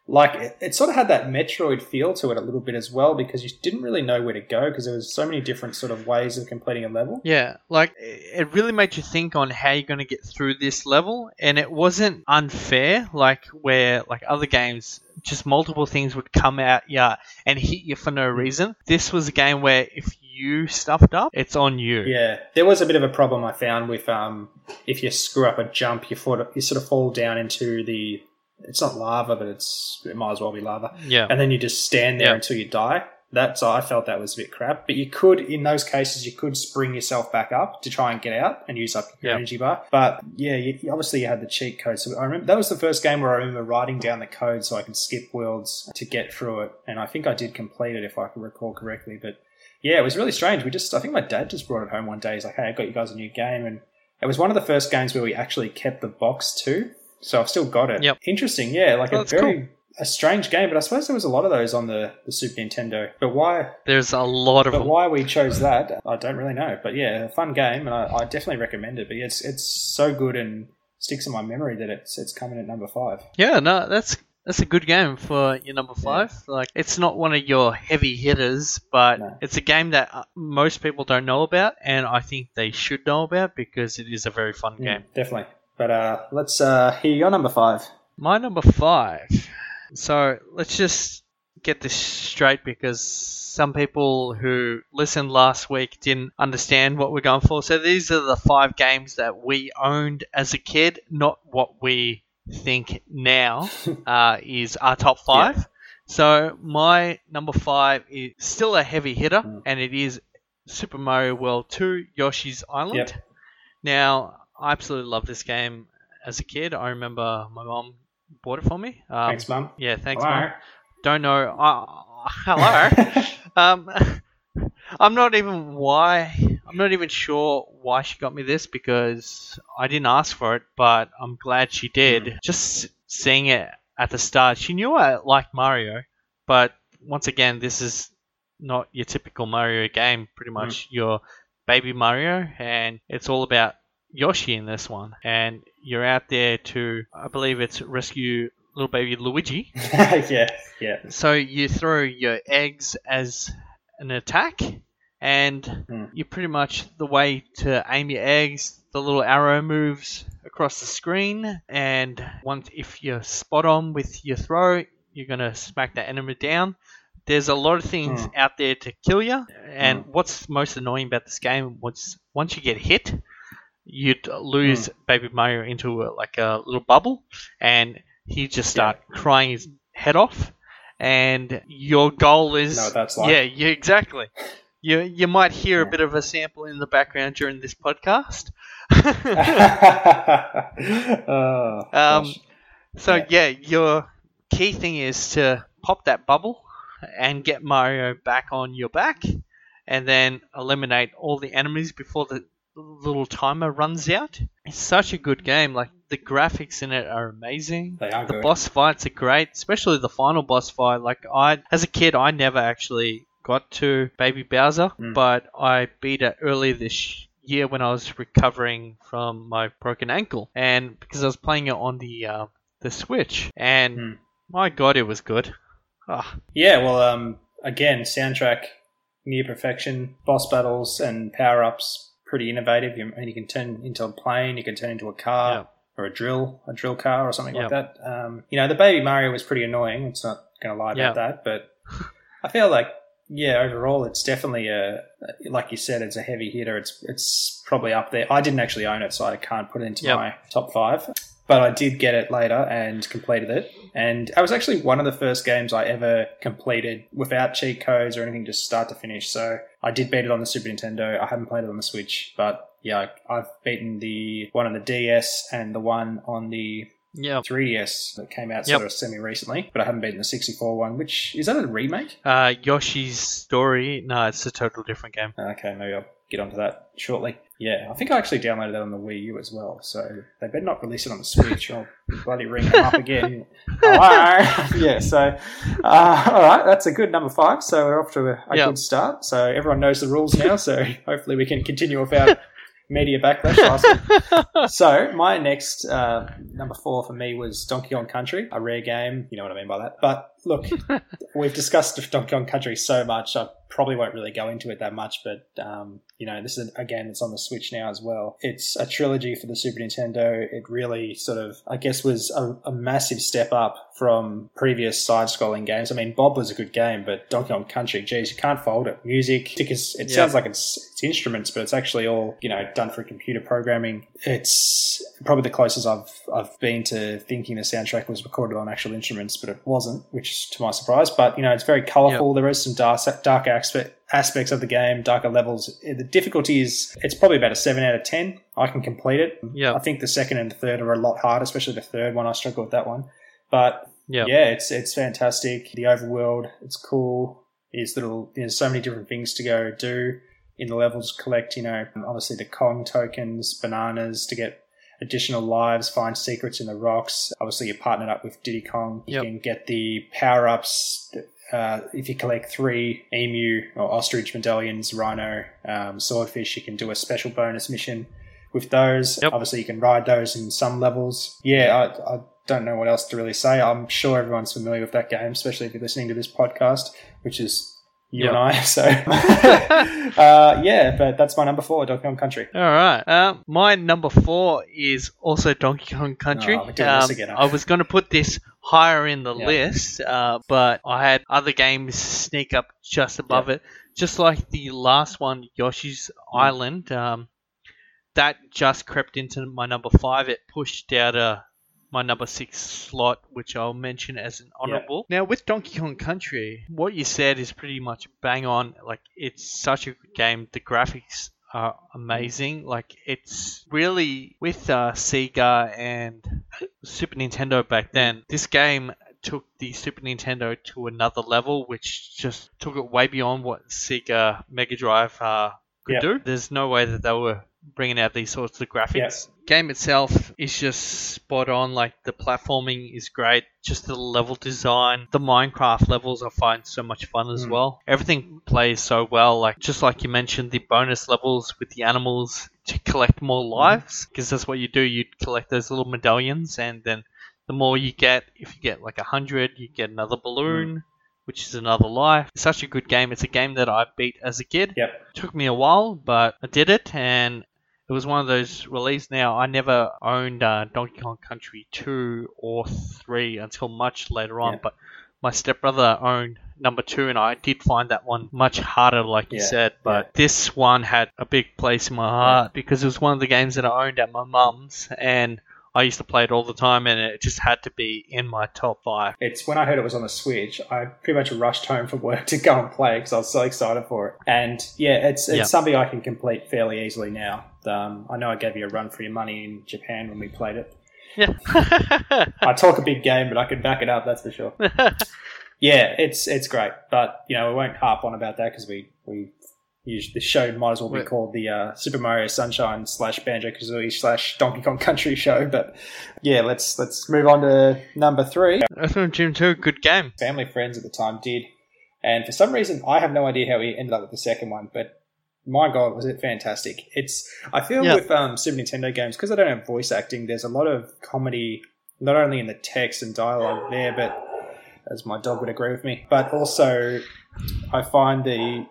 Speaker 1: like it, it sort of had that Metroid feel to it a little bit as well, because you didn't really know where to go because there was so many different sort of ways of completing a level.
Speaker 2: Yeah, like it really made you think on how you're going to get through this level, and it wasn't unfair like where like other games just multiple things would come at you and hit you for no reason. This was a game where if you stuffed up, it's on you.
Speaker 1: Yeah, there was a bit of a problem I found with um if you screw up a jump, you sort of, you sort of fall down into the, it's not lava, but it's it might as well be lava.
Speaker 2: Yeah.
Speaker 1: And then you just stand there
Speaker 2: yeah.
Speaker 1: until you die. That's I felt that was a bit crap. But you could, in those cases, you could spring yourself back up to try and get out and use up your
Speaker 2: yeah.
Speaker 1: energy bar. But yeah, you, obviously you had the cheat code. So I remember that was the first game where I remember writing down the code so I can skip worlds to get through it. And I think I did complete it if I can recall correctly. But yeah, it was really strange. We just, I think my dad just brought it home one day. He's like, "Hey, I got you guys a new game," and it was one of the first games where we actually kept the box too. So I've still got it.
Speaker 2: Yep.
Speaker 1: Interesting, yeah. Like
Speaker 2: well,
Speaker 1: a very
Speaker 2: cool.
Speaker 1: a strange game, but I suppose there was a lot of those on the, the Super Nintendo. But why?
Speaker 2: There's a lot of
Speaker 1: but
Speaker 2: them.
Speaker 1: why we chose that, I don't really know. But yeah, a fun game, and I, I definitely recommend it. But yeah, it's it's so good and sticks in my memory that it's it's coming at number five.
Speaker 2: Yeah, no, that's that's a good game for your number five. Yeah. Like, it's not one of your heavy hitters, but no. It's a game that most people don't know about, and I think they should know about because it is a very fun
Speaker 1: mm,
Speaker 2: game.
Speaker 1: Definitely. But uh, let's uh, hear your number five.
Speaker 2: My number five. So let's just get this straight because some people who listened last week didn't understand what we're going for. So these are the five games that we owned as a kid, not what we think now uh, is our top five. Yeah. So my number five is still a heavy hitter, mm. and it is Super Mario World two, Yoshi's Island.
Speaker 1: Yep.
Speaker 2: Now, I absolutely love this game as a kid. I remember my mom bought it for me. Um,
Speaker 1: thanks, Mum.
Speaker 2: Yeah, thanks,
Speaker 1: hello.
Speaker 2: Mum. Don't know. Uh, hello. um, I'm not even why. I'm not even sure why she got me this because I didn't ask for it, but I'm glad she did. Mm. Just seeing it at the start, she knew I liked Mario, but once again, this is not your typical Mario game. Pretty much mm. your baby Mario, and it's all about Yoshi in this one, and you're out there to, I believe it's rescue little baby Luigi.
Speaker 1: yeah, yeah.
Speaker 2: So you throw your eggs as an attack, and
Speaker 1: mm.
Speaker 2: you pretty much, the way to aim your eggs, the little arrow moves across the screen, and once if you're spot on with your throw, you're going to smack that enemy down. There's a lot of things mm. out there to kill you, and mm. what's most annoying about this game was once you get hit, you'd lose mm. Baby Mario into a, like a little bubble, and he'd just start yeah. crying his head off. And your goal is,
Speaker 1: no, that's like.
Speaker 2: yeah, yeah, exactly. You you might hear yeah. a bit of a sample in the background during this podcast.
Speaker 1: oh,
Speaker 2: um, so yeah. yeah, your key thing is to pop that bubble and get Mario back on your back, and then eliminate all the enemies before the little timer runs out. It's such a good game. Like, the graphics in it are amazing.
Speaker 1: They are
Speaker 2: the
Speaker 1: good.
Speaker 2: boss fights are great, especially the final boss fight. Like, I as a kid I never actually got to Baby Bowser, mm. but I beat it early this year when I was recovering from my broken ankle, and because I was playing it on the uh, the Switch, and mm. my god, it was good. Oh.
Speaker 1: Yeah, well, um, again, soundtrack near perfection, boss battles and power ups. Pretty innovative. You, and you can turn into a plane, you can turn into a car
Speaker 2: yeah.
Speaker 1: or a drill, a drill car or something
Speaker 2: yeah.
Speaker 1: like that. Um, you know, the Baby Mario was pretty annoying. It's not going to lie
Speaker 2: yeah.
Speaker 1: about that, but I feel like, yeah, overall, it's definitely a, like you said, it's a heavy hitter. It's it's probably up there. I didn't actually own it, so I can't put it into
Speaker 2: yep.
Speaker 1: my top five. But I did get it later and completed it. And it was actually one of the first games I ever completed without cheat codes or anything, just start to finish. So I did beat it on the Super Nintendo. I haven't played it on the Switch. But yeah, I've beaten the one on the D S and the one on the
Speaker 2: yep.
Speaker 1: three D S that came out
Speaker 2: yep.
Speaker 1: sort of semi-recently. But I haven't beaten the sixty-four one, which... Is that a remake?
Speaker 2: Uh, Yoshi's Story. No, it's a total different game.
Speaker 1: Okay, maybe I'll get onto that shortly. Yeah, I think I actually downloaded that on the Wii U as well, so they better not release it on the Switch or I'll bloody ring them up again. Hello! Yeah, so, uh, alright, that's a good number five, so we're off to a, a
Speaker 2: yep.
Speaker 1: good start. So everyone knows the rules now, so hopefully we can continue with our media backlash last week. So my next uh, number four for me was Donkey Kong Country, a rare game. You know what I mean by that. But look, we've discussed Donkey Kong Country so much, I probably won't really go into it that much. But, um, you know, this is a game that's on the Switch now as well. It's a trilogy for the Super Nintendo. It really sort of, I guess, was a, a massive step up from previous side-scrolling games. I mean, Bob was a good game, but Donkey Kong Country, geez, you can't fault it. Music, because it
Speaker 2: Yep.
Speaker 1: sounds like it's, it's instruments, but it's actually all, you know, done for computer programming. It's probably the closest I've I've been to thinking the soundtrack was recorded on actual instruments, but it wasn't, which is to my surprise. But, you know, it's very colourful. Yep. There is some dark, dark aspect, aspects of the game, darker levels. The difficulty is, it's probably about a seven out of ten. I can complete it.
Speaker 2: Yep.
Speaker 1: I think the second and the third are a lot harder, especially the third one. I struggle with that one. But,
Speaker 2: Yep.
Speaker 1: yeah, it's it's fantastic. The overworld, it's cool. There's little, there's so many different things to go do in the levels. Collect, you know, obviously the Kong tokens, bananas to get additional lives, find secrets in the rocks. Obviously, you're partnered up with Diddy Kong. You
Speaker 2: Yep.
Speaker 1: can get the power-ups uh, if you collect three emu or ostrich medallions, rhino, um, swordfish. You can do a special bonus mission with those.
Speaker 2: Yep.
Speaker 1: Obviously, you can ride those in some levels. Yeah, I, I don't know what else to really say. I'm sure everyone's familiar with that game, especially if you're listening to this podcast, which is you
Speaker 2: Yep.
Speaker 1: and I. So, uh, yeah, but that's my number four, Donkey Kong Country.
Speaker 2: All right. Um, my number four is also Donkey Kong Country.
Speaker 1: Oh, we're doing this
Speaker 2: Um,
Speaker 1: again, huh?
Speaker 2: I was going to put this higher in the
Speaker 1: Yeah.
Speaker 2: list, uh, but I had other games sneak up just above it. Just like the last one, Yoshi's
Speaker 1: Mm.
Speaker 2: Island, um, that just crept into my number five. It pushed out a my number six slot, which I'll mention as an honorable. Now, with Donkey Kong Country, what you said is pretty much bang on. Like, it's such a good game. The graphics are amazing. Like, it's really, with uh, Sega and Super Nintendo back then, this game took the Super Nintendo to another level, which just took it way beyond what Sega Mega Drive uh, could
Speaker 1: Yep.
Speaker 2: do. There's no way that they were bringing out these sorts of graphics. Game itself is just spot on. Like, the platforming is great. Just the level design, the Minecraft levels I find so much fun as
Speaker 1: Mm.
Speaker 2: well. Everything plays so well. Like, just like you mentioned, the bonus levels with the animals to collect more lives, because that's what you do. You collect those little medallions, and then the more you get, if you get like a hundred, you get another balloon.
Speaker 1: Mm.
Speaker 2: Which is another life. It's such a good game. It's a game that I beat as a kid.
Speaker 1: Yep.
Speaker 2: Took me a while, but I did it, and it was one of those released. Now, I never owned uh, Donkey Kong Country two or three until much later on,
Speaker 1: Yeah.
Speaker 2: but my stepbrother owned number two, and I did find that one much harder, like you
Speaker 1: Yeah,
Speaker 2: said, but
Speaker 1: yeah.
Speaker 2: this one had a big place in my heart because it was one of the games that I owned at my mum's, and I used to play it all the time, and it just had to be in my top five.
Speaker 1: It's when I heard it was on the Switch, I pretty much rushed home from work to go and play because I was so excited for it. And yeah, it's it's
Speaker 2: Yeah.
Speaker 1: something I can complete fairly easily now. Um, I know I gave you a run for your money in Japan when we played it.
Speaker 2: Yeah.
Speaker 1: I talk a big game, but I can back it up, that's for sure. Yeah, it's it's great, but you know we won't harp on about that because we we usually, the show might as well be
Speaker 2: Wait.
Speaker 1: called the uh, Super Mario Sunshine slash Banjo Kazooie slash Donkey Kong Country show. But yeah, let's let's move on to number three.
Speaker 2: Earthworm Jim two, good game.
Speaker 1: Family friends at the time did, and for some reason I have no idea how he ended up with the second one, but my God, was it fantastic. It's I feel
Speaker 2: Yeah.
Speaker 1: with um, Super Nintendo games, because I don't have voice acting, there's a lot of comedy, not only in the text and dialogue there, but as my dog would agree with me, but also I find the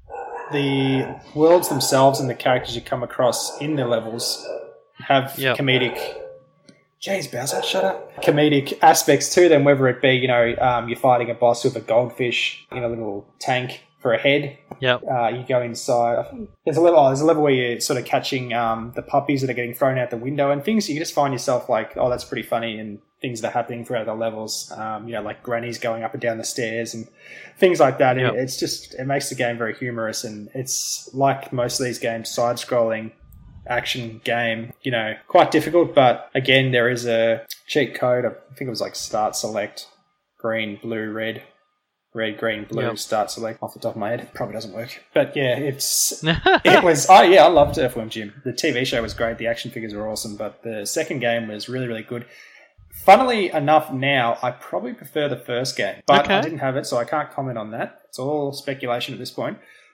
Speaker 1: the worlds themselves and the characters you come across in the levels have
Speaker 2: Yep.
Speaker 1: comedic. Jeez, Bowser, shut up. Comedic aspects to them, whether it be, you know, um, you're fighting a boss with a goldfish in a little tank for a head.
Speaker 2: Yep.
Speaker 1: Uh, you go inside. I think there's a level. Oh, there's a level where you're sort of catching um, the puppies that are getting thrown out the window and things. You just find yourself like, oh, that's pretty funny, and things that are happening throughout the levels. Um, you know, like grannies going up and down the stairs and things like that.
Speaker 2: Yep.
Speaker 1: It, it's just it makes the game very humorous, and it's like most of these games, side-scrolling action game. You know, quite difficult, but again, there is a cheat code. I think it was like start, select, green, blue, red. Red, green, blue,
Speaker 2: Yep.
Speaker 1: start, select. Off the top of my head, probably doesn't work. But yeah, it's it was. Oh yeah, I loved Earthworm Jim. The T V show was great. The action figures were awesome. But the second game was really, really good. Funnily enough, now I probably prefer the first game, but
Speaker 2: Okay.
Speaker 1: I didn't have it, so I can't comment on that. It's all speculation at this point.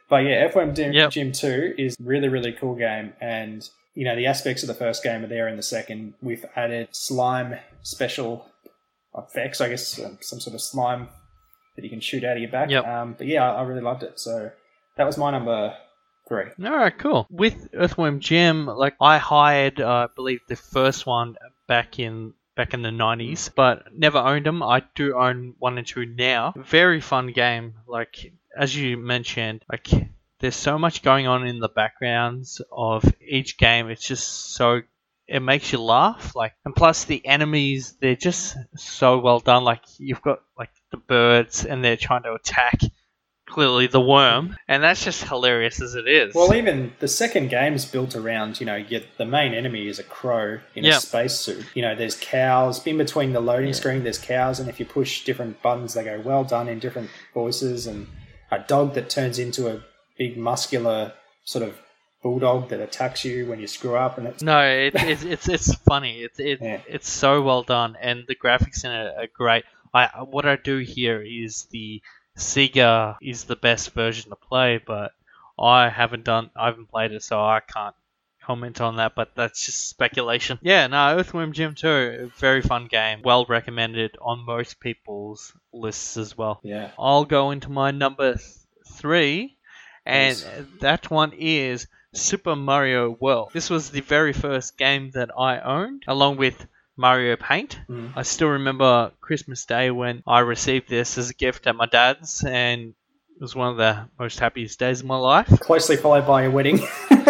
Speaker 1: But yeah, Earthworm Jim,
Speaker 2: Yep.
Speaker 1: Jim two is really, really cool game. And, you know, the aspects of the first game are there in the second. We've added slime special effects, I guess, um, some sort of slime that you can shoot out of your back.
Speaker 2: Yep.
Speaker 1: Um, but yeah, I, I really loved it. So that was my number three.
Speaker 2: All right, cool. With Earthworm Jim, like I hired, uh, I believe the first one back in back in the nineties, but never owned them. I do own one and two now. Very fun game. Like as you mentioned, like there's so much going on in the backgrounds of each game. It's just so it makes you laugh. Like, and plus the enemies, they're just so well done. Like you've got like the birds, and they're trying to attack. Clearly the worm, and that's just hilarious as it is.
Speaker 1: Well, even the second game's built around, you know, you, the main enemy is a crow in
Speaker 2: Yep.
Speaker 1: a spacesuit. You know, there's cows. In between the loading
Speaker 2: Yeah.
Speaker 1: screen, there's cows, and if you push different buttons, they go well done in different voices, and a dog that turns into a big muscular sort of bulldog that attacks you when you screw up. And it's
Speaker 2: No, it, it's it's it's funny. It's it,
Speaker 1: Yeah.
Speaker 2: it's so well done, and the graphics in it are great. I what I do here is the Sega is the best version to play, but I haven't done I haven't played it, so I can't comment on that. But that's just speculation. Yeah, no, Earthworm Jim two, very fun game, well recommended on most people's lists as well.
Speaker 1: yeah.
Speaker 2: I'll go into my number th- three, and
Speaker 1: Please.
Speaker 2: that one is Super Mario World. This was the very first game that I owned, along with Mario Paint.
Speaker 1: Mm.
Speaker 2: I still remember Christmas Day when I received this as a gift at my dad's, and it was one of the most happiest days of my life.
Speaker 1: Closely followed by your wedding.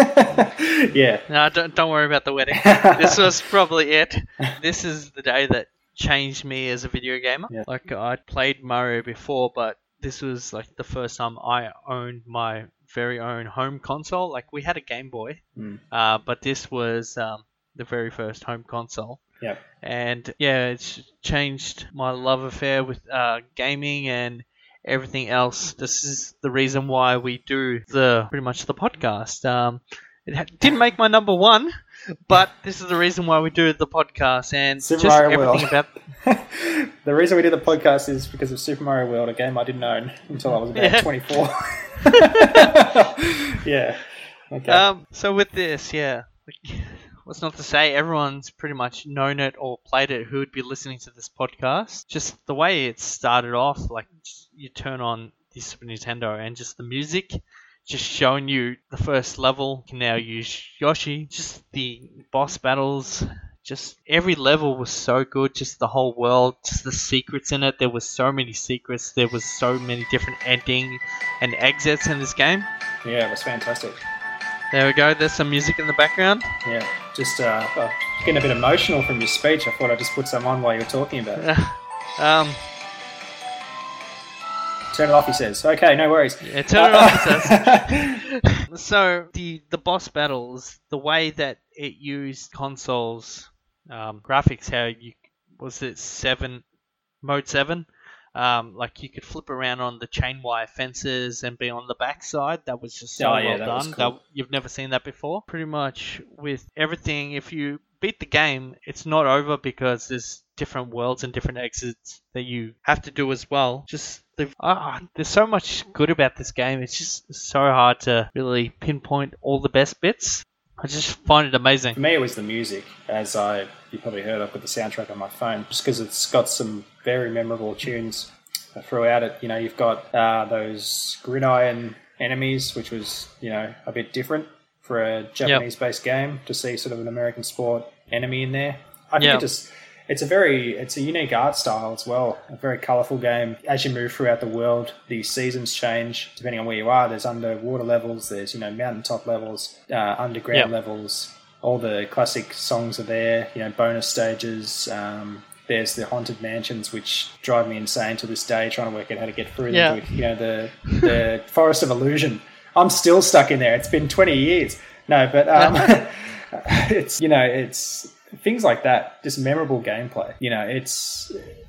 Speaker 1: yeah.
Speaker 2: No, don't, don't worry about the wedding. This was probably it. This is the day that changed me as a video gamer.
Speaker 1: Yeah.
Speaker 2: Like, I'd played Mario before, but this was like the first time I owned my very own home console. Like, we had a Game Boy,
Speaker 1: Mm.
Speaker 2: uh, but this was um, the very first home console.
Speaker 1: Yep.
Speaker 2: And yeah, it's changed my love affair with uh, gaming and everything else. This is the reason why we do the pretty much the podcast. Um, it ha- didn't make my number one, but this is the reason why we do the podcast and
Speaker 1: Super
Speaker 2: just
Speaker 1: Mario
Speaker 2: everything
Speaker 1: World.
Speaker 2: about.
Speaker 1: The reason we did the podcast is because of Super Mario World, a game I didn't own until I was about
Speaker 2: Yeah.
Speaker 1: twenty-four. yeah. Okay.
Speaker 2: Um, so with this, yeah, like, what's not to say, everyone's pretty much known it or played it who would be listening to this podcast. Just the way it started off, like just, you turn on the Super Nintendo and just the music, just showing you the first level. You can now use Yoshi. Just the boss battles. Just every level was so good. Just the whole world. Just the secrets in it. There was so many secrets. There was so many different ending and exits in this game.
Speaker 1: yeah, it was fantastic.
Speaker 2: There we go. There's some music in the background.
Speaker 1: Yeah. Just uh, uh, getting a bit emotional from your speech. I thought I'd just put some on while you were talking about it.
Speaker 2: um,
Speaker 1: Turn it off, he says. Okay, no worries.
Speaker 2: yeah, turn it off, it says. So the the boss battles, the way that it used consoles um, graphics, how you was it seven mode seven, um, like you could flip around on the chain wire fences and be on the backside. That was just so
Speaker 1: Oh, yeah,
Speaker 2: well
Speaker 1: that was
Speaker 2: done.
Speaker 1: cool.
Speaker 2: That, you've never seen that before. Pretty much with everything, if you beat the game, it's not over because there's different worlds and different exits that you have to do as well. Just the, ah, there's so much good about this game. It's just so hard to really pinpoint all the best bits. I just find it amazing.
Speaker 1: For me, it was the music. As I, you probably heard, I've got the soundtrack on my phone, just because it's got some very memorable tunes throughout it. You know, you've got uh, those gridiron enemies, which was, you know, a bit different for a Japanese-based game to see sort of an American sport enemy in there. I think
Speaker 2: Yep.
Speaker 1: it just, it's a very, it's a unique art style as well. A very colourful game. As you move throughout the world, the seasons change depending on where you are. There's underwater levels, there's, you know, mountaintop levels, uh, underground
Speaker 2: Yep.
Speaker 1: levels. All the classic songs are there, you know, bonus stages. Um, there's the haunted mansions, which drive me insane to this day, trying to work out how to get through them.
Speaker 2: Yeah.
Speaker 1: With, you know, the the Forest of Illusion. I'm still stuck in there. It's been twenty years. No, but um, it's, you know, it's things like that, just memorable gameplay. You know, it's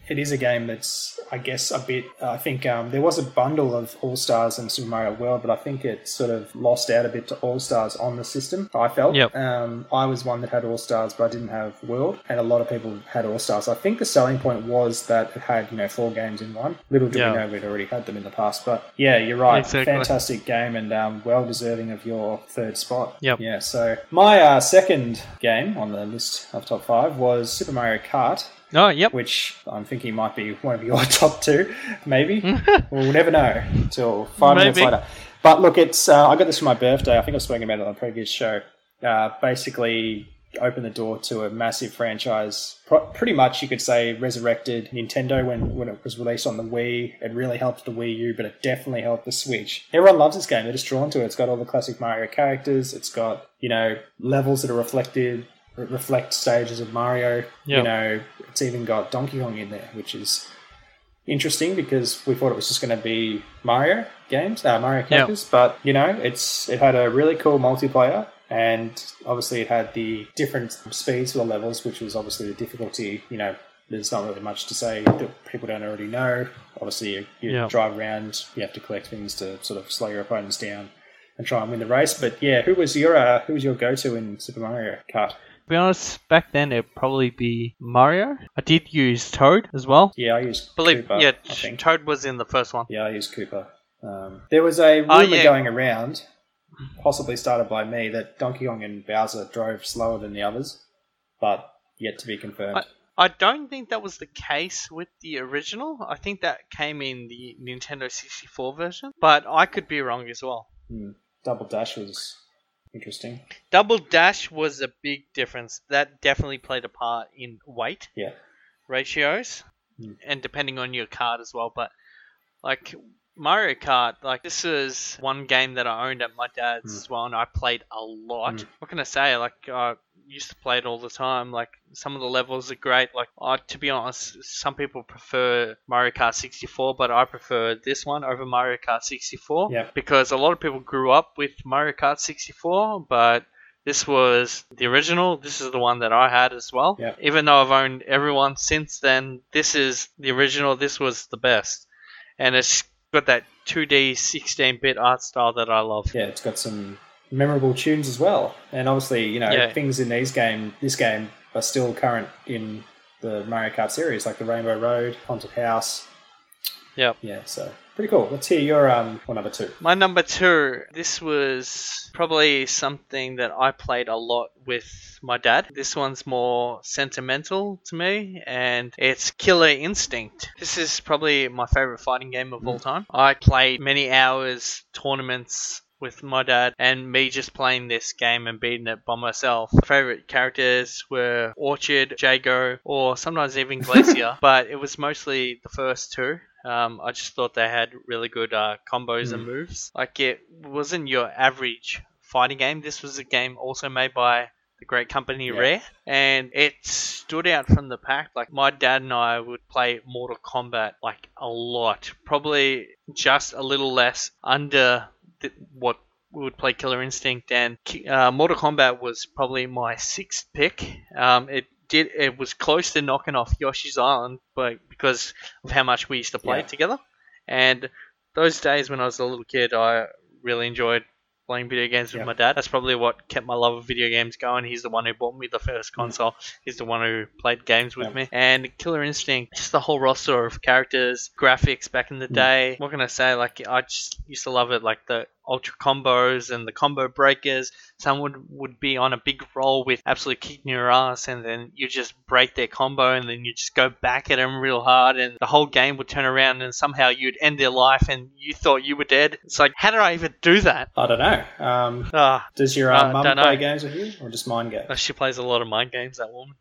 Speaker 1: it is a game that's, I guess, a bit, I think um, there was a bundle of All-Stars and Super Mario World, but I think it sort of lost out a bit to All-Stars on the system, I felt.
Speaker 2: Yep.
Speaker 1: Um, I was one that had All-Stars, but I didn't have World, and a lot of people had All-Stars. I think the selling point was that it had, you know, four games in one. Little did
Speaker 2: Yeah.
Speaker 1: we know we'd already had them in the past, but yeah, you're right.
Speaker 2: Exactly.
Speaker 1: Fantastic game and um, well deserving of your third spot.
Speaker 2: Yep.
Speaker 1: Yeah, so my uh, second game on the list of top five was Super Mario Kart,
Speaker 2: Oh, yep.
Speaker 1: which I'm thinking might be one of your top two, maybe. We'll never know until five minutes
Speaker 2: Maybe.
Speaker 1: later. But look, it's uh, I got this for my birthday. I think I've spoken about it on a previous show. Uh, basically, opened the door to a massive franchise. Pro- pretty much, you could say, resurrected Nintendo when, when it was released on the Wii. It really helped the Wii U, but it definitely helped the Switch. Everyone loves this game. They're just drawn to it. It's got all the classic Mario characters. It's got, you know, levels that are reflected, reflect stages of Mario.
Speaker 2: Yep.
Speaker 1: You know, it's even got Donkey Kong in there, which is interesting because we thought it was just going to be Mario games, uh, Mario characters. Yep. But, you know, it's it had a really cool multiplayer. And obviously it had the different speeds for the levels, which was obviously the difficulty. You know, there's not really much to say that people don't already know. Obviously, you, you
Speaker 2: Yeah.
Speaker 1: drive around, you have to collect things to sort of slow your opponents down and try and win the race. But yeah, who was your uh, who was your go-to in Super Mario Kart?
Speaker 2: To be honest, back then it'd probably be Mario. I did use Toad as well.
Speaker 1: Yeah, I used
Speaker 2: Believe,
Speaker 1: Koopa,
Speaker 2: yeah,
Speaker 1: I think.
Speaker 2: Toad was in the first one.
Speaker 1: Yeah, I used Koopa. Um, there was a rumor
Speaker 2: Oh, yeah.
Speaker 1: going around, possibly started by me, that Donkey Kong and Bowser drove slower than the others, but yet to be confirmed.
Speaker 2: I, I don't think that was the case with the original. I think that came in the Nintendo sixty-four version, but I could be wrong as well.
Speaker 1: Hmm. Double Dash was interesting.
Speaker 2: Double Dash was a big difference. That definitely played a part in weight
Speaker 1: Yeah.
Speaker 2: ratios,
Speaker 1: Mm.
Speaker 2: and depending on your card as well. But like Mario Kart, like this is one game that I owned at my dad's
Speaker 1: Mm.
Speaker 2: as well, and I played a lot.
Speaker 1: Mm.
Speaker 2: What can I say? Like I used to play it all the time. Like some of the levels are great. Like I, to be honest, some people prefer Mario Kart sixty-four, but I prefer this one over Mario Kart sixty-four
Speaker 1: Yep.
Speaker 2: because a lot of people grew up with Mario Kart sixty-four, but this was the original. This is the one that I had as well.
Speaker 1: Yep.
Speaker 2: Even though I've owned everyone since then, this is the original. This was the best. And it's got that two D sixteen-bit art style that I love.
Speaker 1: Yeah, it's got some memorable tunes as well. And obviously, you know,
Speaker 2: Yeah.
Speaker 1: things in these game, this game are still current in the Mario Kart series, like the Rainbow Road, Haunted House.
Speaker 2: Yep.
Speaker 1: Yeah, so pretty cool. Let's hear your um, well, number two.
Speaker 2: My number two, this was probably something that I played a lot with my dad. This one's more sentimental to me, and it's Killer Instinct. This is probably my favorite fighting game of all time. I played many hours, tournaments with my dad, and me just playing this game and beating it by myself. My favorite characters were Orchard, Jago, or sometimes even Glacier, but it was mostly the first two. Um, I just thought they had really good uh, combos
Speaker 1: Mm.
Speaker 2: and moves. Like, it wasn't your average fighting game. This was a game also made by the great company
Speaker 1: Yeah.
Speaker 2: Rare, and it stood out from the pack. Like, my dad and I would play Mortal Kombat like a lot, probably just a little less under th- what we would play Killer Instinct, and uh, Mortal Kombat was probably my sixth pick. Um, it did it was close to knocking off Yoshi's Island, but because of how much we used to play
Speaker 1: Yeah.
Speaker 2: it together. And those days when I was a little kid, I really enjoyed playing video games with
Speaker 1: Yeah.
Speaker 2: my dad. That's probably what kept my love of video games going. He's the one who bought me the first console. He's the one who played games with
Speaker 1: Yeah.
Speaker 2: me. And Killer Instinct, just the whole roster of characters, graphics back in the
Speaker 1: Mm.
Speaker 2: day. What can I say? Like, I just used to love it. Like the ultra combos and the combo breakers. Someone would be on a big roll with absolutely kicking your ass, and then you just break their combo, and then you just go back at them real hard, and the whole game would turn around, and somehow you'd end their life, and you thought you were dead. It's like, how did I even do that?
Speaker 1: I don't know. Um,
Speaker 2: Ah,
Speaker 1: does your uh,
Speaker 2: Uh,
Speaker 1: mum
Speaker 2: don't
Speaker 1: play
Speaker 2: know.
Speaker 1: games with you, or just mind games?
Speaker 2: she plays a lot of mind games, that woman.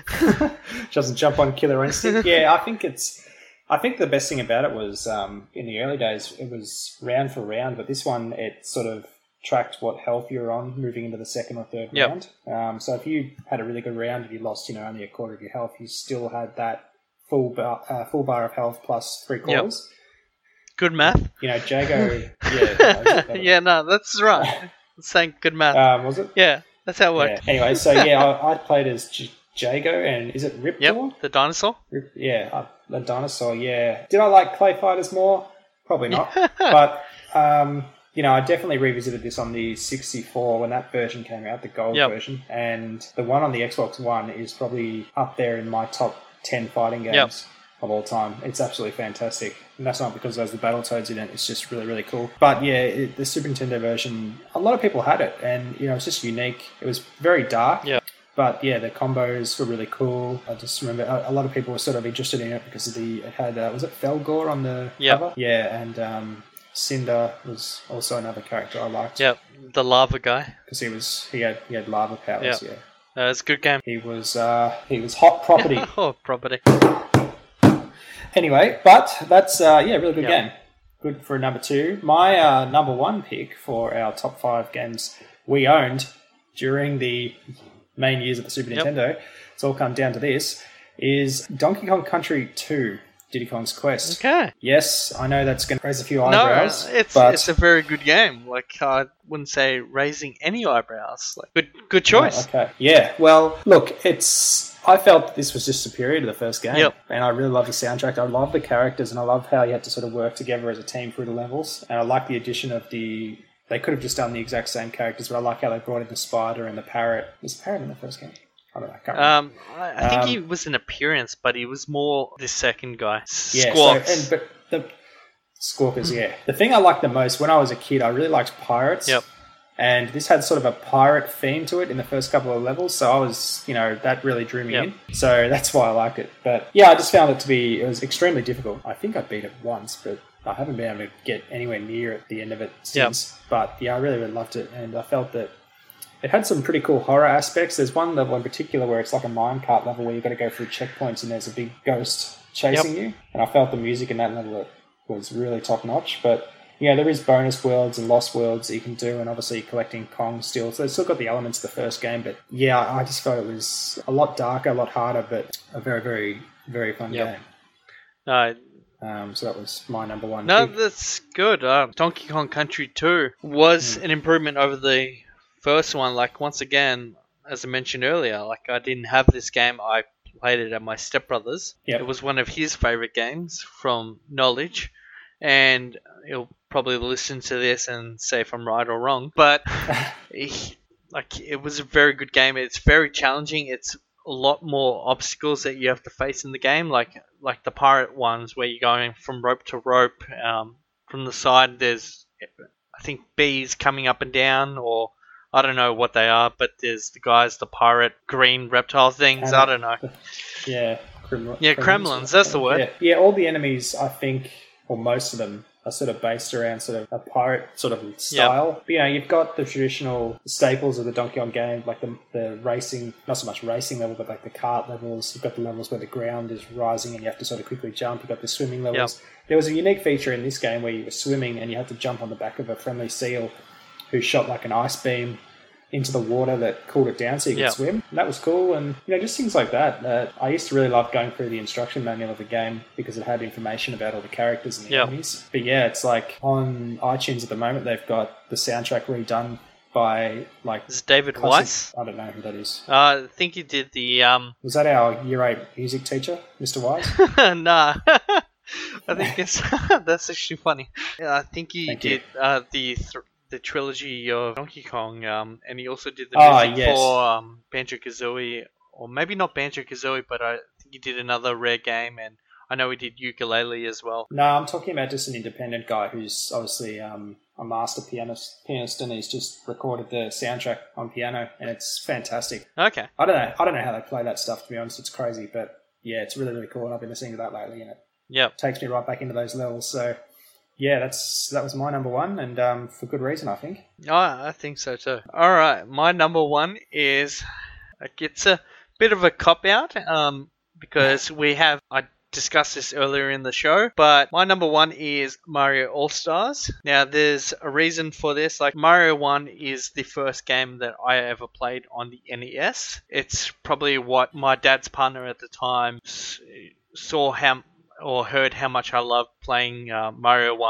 Speaker 1: She doesn't jump on Killer Instinct. Yeah, I think it's. I think the best thing about it was um, in the early days it was round for round, but this one it sort of tracked what health you're on moving into the second or third
Speaker 2: Yep.
Speaker 1: round. Um, so if you had a really good round and you lost, you know, only a quarter of your health, you still had that full bar, uh, full bar of health plus three quarters.
Speaker 2: Good math.
Speaker 1: You know, Jago. Yeah, no,
Speaker 2: Yeah, no, that's right. It's saying good math.
Speaker 1: Um, was it?
Speaker 2: Yeah, that's how it
Speaker 1: Yeah.
Speaker 2: worked.
Speaker 1: Anyway, so yeah, I, I played as J- Jago and is it Riptor?
Speaker 2: Yep, the dinosaur.
Speaker 1: Rip, yeah, uh, the dinosaur. Yeah. Did I like Clay Fighters more? Probably not. But um, you know, I definitely revisited this on the sixty-four when that version came out, the gold
Speaker 2: Yep.
Speaker 1: version, and the one on the Xbox One is probably up there in my top ten fighting games.
Speaker 2: Yep.
Speaker 1: Of all time. It's absolutely fantastic. And that's not because there's the Battletoads in it. It's just really, really cool. But yeah, it, the Super Nintendo version, a lot of people had it. And, you know, it's just unique. It was very dark.
Speaker 2: Yeah.
Speaker 1: But yeah, the combos were really cool. I just remember a, a lot of people were sort of interested in it because of the, it had, uh, was it Felgor on the
Speaker 2: Yep.
Speaker 1: cover? Yeah, and um, Cinder was also another character I liked.
Speaker 2: Yep, the lava guy.
Speaker 1: Because he was, he had, he had lava powers,
Speaker 2: Yep.
Speaker 1: yeah.
Speaker 2: Uh, it's a good game.
Speaker 1: He was, uh, he was hot property.
Speaker 2: Oh, property.
Speaker 1: Anyway, but that's, uh, yeah, really good
Speaker 2: Yeah.
Speaker 1: game. Good for number two. My uh, number one pick for our top five games we owned during the main years of the Super
Speaker 2: Yep.
Speaker 1: Nintendo, it's all come down to this, is Donkey Kong Country two, Diddy Kong's Quest.
Speaker 2: Okay.
Speaker 1: Yes, I know that's going to raise a few
Speaker 2: No,
Speaker 1: eyebrows.
Speaker 2: it's
Speaker 1: but
Speaker 2: it's a very good game. Like, I wouldn't say raising any eyebrows. Like, good good choice.
Speaker 1: Oh, okay. Yeah. Well, look, it's. I felt that this was just superior to the first game,
Speaker 2: Yep.
Speaker 1: and I really love the soundtrack. I love the characters, and I love how you had to sort of work together as a team through the levels. And I like the addition of the. They could have just done the exact same characters, but I like how they brought in the spider and the parrot. Was the parrot in the first game? I don't know. I can't remember.
Speaker 2: Um, I, I think
Speaker 1: Um,
Speaker 2: he was an appearance, but he was more the second guy.
Speaker 1: Yeah,
Speaker 2: Squawks.
Speaker 1: so, and, but the Squawkers, yeah. The thing I liked the most when I was a kid, I really liked pirates.
Speaker 2: Yep.
Speaker 1: And this had sort of a pirate theme to it in the first couple of levels, so I was, you know, that really drew me
Speaker 2: Yep.
Speaker 1: in. So that's why I liked it. But yeah, I just found it to be, it was extremely difficult. I think I beat it once, but I haven't been able to get anywhere near at the end of it since. Yep. But yeah, I really, really loved it, and I felt that it had some pretty cool horror aspects. There's one level in particular where it's like a minecart level where you've got to go through checkpoints and there's a big ghost chasing
Speaker 2: Yep.
Speaker 1: you. And I felt the music in that level was really top notch. But yeah, there is bonus worlds and lost worlds that you can do, and obviously collecting Kong still. So it's still got the elements of the first game. But yeah, I just felt it was a lot darker, a lot harder, but a very, very, very fun
Speaker 2: Yep.
Speaker 1: game.
Speaker 2: No,
Speaker 1: Um, so that was my number one
Speaker 2: no,
Speaker 1: pick.
Speaker 2: that's good. Uh, Donkey Kong Country two was
Speaker 1: Hmm.
Speaker 2: an improvement over the first one. Like, once again, as I mentioned earlier, like, I didn't have this game. I played it at my stepbrother's.
Speaker 1: Yep.
Speaker 2: It was one of his favorite games from Knowledge, and he'll probably listen to this and say if I'm right or wrong. But he, like, it was a very good game. It's very challenging. It's a lot more obstacles that you have to face in the game, like like the pirate ones where you're going from rope to rope. Um, from the side, there's I think bees coming up and down, or I don't know what they are, but there's the guys, the pirate green reptile things. I don't know.
Speaker 1: Yeah. Kreml-
Speaker 2: Yeah, Kremlins, that's the word.
Speaker 1: Yeah. yeah, all the enemies, I think, or most of them, are sort of based around sort of a pirate sort of style. But, you know, you've got the traditional staples of the Donkey Kong game, like the, the racing, not so much racing level, but like the kart levels. You've got the levels where the ground is rising and you have to sort of quickly jump. You've got the swimming levels.
Speaker 2: Yep.
Speaker 1: There was a unique feature in this game where you were swimming and you had to jump on the back of a friendly seal who shot like an ice beam into the water that cooled it down so you could
Speaker 2: Yep.
Speaker 1: swim. And that was cool, and you know, just things like that. Uh, I used to really love going through the instruction manual of the game because it had information about all the characters and the
Speaker 2: Yep.
Speaker 1: enemies. But yeah, it's like on iTunes at the moment they've got the soundtrack redone by like
Speaker 2: Is it David
Speaker 1: classic-
Speaker 2: Weiss?
Speaker 1: I don't know who that is.
Speaker 2: Uh, I think he did the um.
Speaker 1: Was that our year eight music teacher, Mister Wise?
Speaker 2: nah. I think it's that's actually funny. Yeah, I think he
Speaker 1: Thank you.
Speaker 2: did uh, the th- the trilogy of Donkey Kong, um, and he also did the
Speaker 1: Ah,
Speaker 2: music
Speaker 1: yes.
Speaker 2: for um, Banjo Kazooie, or maybe not Banjo Kazooie, but I think he did another Rare game, and I know he did Ukulele as well.
Speaker 1: No, I'm talking about just an independent guy who's obviously um, a master pianist, pianist, and he's just recorded the soundtrack on piano, and it's fantastic.
Speaker 2: Okay.
Speaker 1: I don't know. I don't know how they play that stuff. To be honest, it's crazy, but yeah, it's really, really cool. And I've been listening to that lately, and it
Speaker 2: Yep.
Speaker 1: takes me right back into those levels. So yeah, that's that was my number one, and um, for good reason, I think.
Speaker 2: Oh, I think so too. All right, my number one is it's a bit of a cop out um, because we have I discussed this earlier in the show, but my number one is Mario All Stars. Now, there's a reason for this. Like, Mario one is the first game that I ever played on the N E S. It's probably what my dad's partner at the time s- saw how or heard how much I loved playing uh, Mario one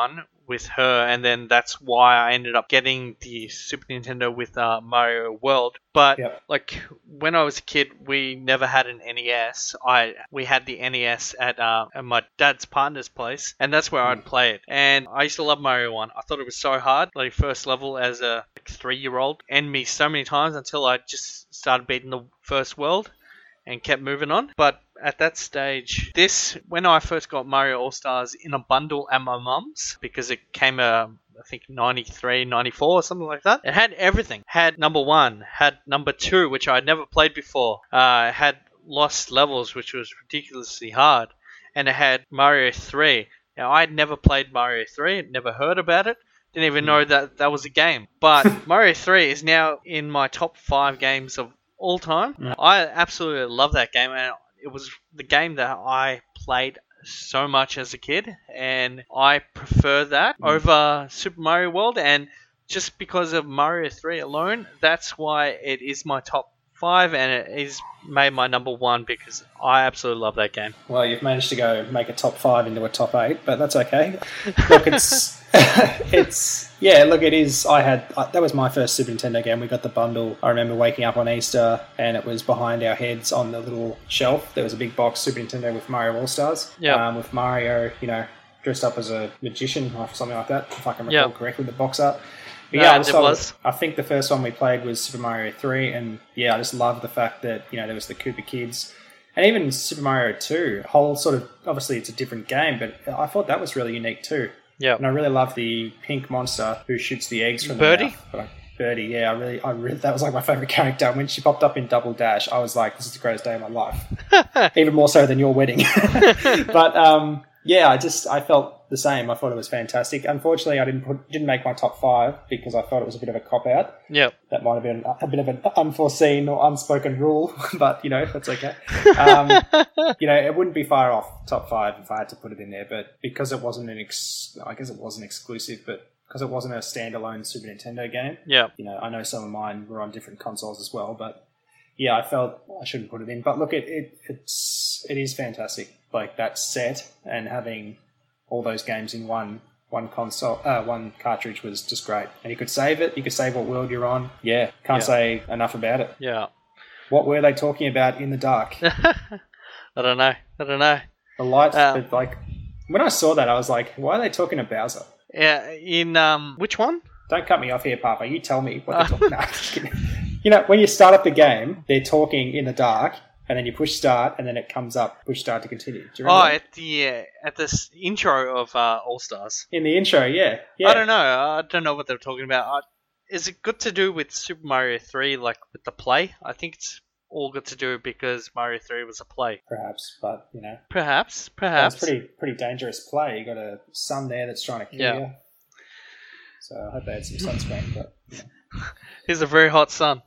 Speaker 2: with her, and then that's why I ended up getting the Super Nintendo with uh, Mario World. But
Speaker 1: Yep.
Speaker 2: like when I was a kid, we never had an N E S. I we had the N E S at, uh, at my dad's partner's place, and that's where I'd play it. And I used to love Mario one. I thought it was so hard. Like first level as a like, three-year-old, end me so many times until I just started beating the first world and kept moving on. But at that stage, this when I first got Mario All-Stars in a bundle at my mum's, because it came uh, I think ninety-three, ninety-four or something like that. It had everything. Had number one, had number two, which I'd never played before. Uh, it had Lost Levels, which was ridiculously hard. And it had Mario three. Now, I'd never played Mario three, never heard about it. Didn't even know that that was a game. But Mario three is now in my top five games of all time.
Speaker 1: Yeah.
Speaker 2: I absolutely love that game, and it was the game that I played so much as a kid, and I prefer that mm. over Super Mario World. And just because of Mario three alone, that's why it is my top five, and it is made my number one because I absolutely love that game.
Speaker 1: Well, you've managed to go make a top five into a top eight, but that's okay. Look, it's it's yeah. Look, it is. I had uh, that was my first Super Nintendo game. We got the bundle. I remember waking up on Easter, and it was behind our heads on the little shelf. There was a big box Super Nintendo with Mario All Stars.
Speaker 2: Yeah.
Speaker 1: Um, with Mario, you know, dressed up as a magician or something like that, if I can recall
Speaker 2: yep.
Speaker 1: correctly, the box art. But
Speaker 2: no,
Speaker 1: yeah, I, just
Speaker 2: it was.
Speaker 1: I think the first one we played was Super Mario three, and yeah, I just loved the fact that, you know, there was the Koopa Kids. And even Super Mario two, whole sort of, obviously it's a different game, but I thought that was really unique too.
Speaker 2: Yeah.
Speaker 1: And I really love the pink monster who shoots the eggs from
Speaker 2: Birdie?
Speaker 1: the mouth. But I, Birdie, yeah, I really, I really, that was like my favourite character. When she popped up in Double Dash, I was like, this is the greatest day of my life. Even more so than your wedding. But um, yeah, I just, I felt the same. I thought it was fantastic. Unfortunately, I didn't put, didn't make my top five because I thought it was a bit of a cop-out.
Speaker 2: Yeah.
Speaker 1: That might have been a bit of an unforeseen or unspoken rule, but, you know, that's okay. Um, you know, it wouldn't be far off top five if I had to put it in there, but because it wasn't an, ex- I guess it wasn't exclusive, but because it wasn't a standalone Super Nintendo game.
Speaker 2: Yeah.
Speaker 1: You know, I know some of mine were on different consoles as well, but yeah, I felt I shouldn't put it in. But look, it, it it's it is fantastic. Like that set and having all those games in one one console, uh, one cartridge was just great. And you could save it. You could save what world you're on. Yeah, can't
Speaker 2: yeah.
Speaker 1: say enough about it.
Speaker 2: Yeah.
Speaker 1: What were they talking about in the dark?
Speaker 2: I don't know. I don't know.
Speaker 1: The lights,
Speaker 2: Um,
Speaker 1: but like when I saw that, I was like, why are they talking to Bowser?
Speaker 2: Yeah. In um, which one?
Speaker 1: Don't cut me off here, Papa. You tell me what they're talking about. No, just kidding. You know, when you start up the game, they're talking in the dark, and then you push start, and then it comes up, push start to continue. Do you
Speaker 2: Oh,
Speaker 1: remember?
Speaker 2: at the uh, at this intro of uh, All Stars.
Speaker 1: In the intro, yeah. yeah.
Speaker 2: I don't know. I don't know what they're talking about. Uh, is it good to do with Super Mario three, like with the play? I think it's all good to do because Mario three was a play.
Speaker 1: Perhaps, but, you know.
Speaker 2: Perhaps, perhaps.
Speaker 1: It's pretty pretty dangerous play. You got a sun there that's trying to kill
Speaker 2: Yeah.
Speaker 1: you. So I hope they had some sunscreen, but, you know.
Speaker 2: Here's a very hot sun.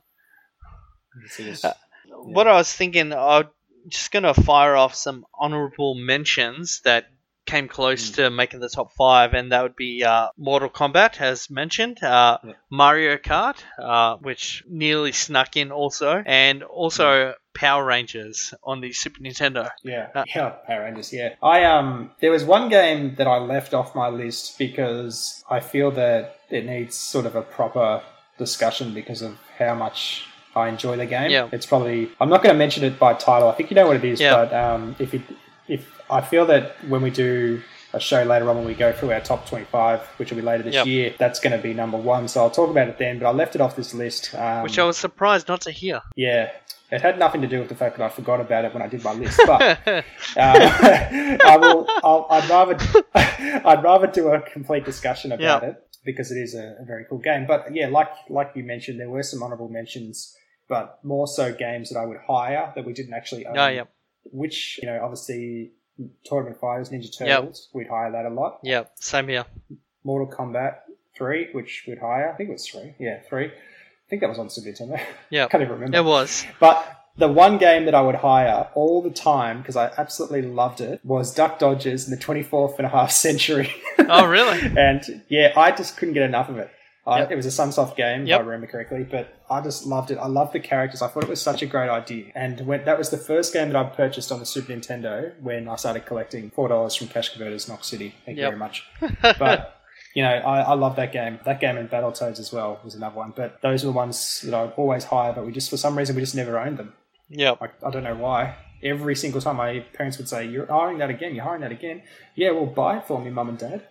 Speaker 1: It's just,
Speaker 2: Uh, What I was thinking, I'm just going to fire off some honorable mentions that came close
Speaker 1: Mm.
Speaker 2: to making the top five, and that would be uh, Mortal Kombat, as mentioned, uh,
Speaker 1: Yeah.
Speaker 2: Mario Kart, uh, which nearly snuck in also, and also Power Rangers on the Super Nintendo.
Speaker 1: Yeah,
Speaker 2: Uh,
Speaker 1: yeah, Power Rangers. Yeah, I um, there was one game that I left off my list because I feel that it needs sort of a proper discussion because of how much I enjoy the game.
Speaker 2: Yeah.
Speaker 1: It's probably I'm not going to mention it by title. I think you know what it is,
Speaker 2: Yeah.
Speaker 1: but um, if it if I feel that when we do a show later on when we go through our top twenty-five, which will be later this
Speaker 2: Yep.
Speaker 1: year, that's going to be number one. So I'll talk about it then. But I left it off this list, um,
Speaker 2: Which I was surprised not to hear.
Speaker 1: yeah. It had nothing to do with the fact that I forgot about it when I did my list, but uh, I will. I'll, I'd rather, I'd rather do a complete discussion about
Speaker 2: Yeah.
Speaker 1: it because it is a, a very cool game. But yeah, like like you mentioned, there were some honourable mentions, but more so games that I would hire that we didn't actually own.
Speaker 2: Oh, yep.
Speaker 1: Which, you know, obviously, Tournament Fighters, Ninja Turtles, we'd hire that a lot.
Speaker 2: Yeah, same here.
Speaker 1: Mortal Kombat three, which we'd hire. I think it was three. Yeah, three. I think that was on Super Nintendo.
Speaker 2: Yeah,
Speaker 1: I can't even remember.
Speaker 2: it was.
Speaker 1: But the one game that I would hire all the time, because I absolutely loved it, was Duck Dodgers in the twenty-fourth and a half century.
Speaker 2: Oh, really?
Speaker 1: And yeah, I just couldn't get enough of it. I,
Speaker 2: Yep.
Speaker 1: It was a Sunsoft game,
Speaker 2: Yep.
Speaker 1: if I remember correctly, but I just loved it. I loved the characters. I thought it was such a great idea. And when, that was the first game that I purchased on the Super Nintendo when I started collecting four dollars from Cash Converters, Knox City. Thank
Speaker 2: Yep.
Speaker 1: you very much. But you know, I, I love that game. That game and Battletoads as well was another one. But those were the ones that I'd always hire, but we just, for some reason, we just never owned them.
Speaker 2: Yeah.
Speaker 1: I, I don't know why. Every single time my parents would say, you're hiring that again, you're hiring that again. Yeah, well, buy it for me, mum and dad.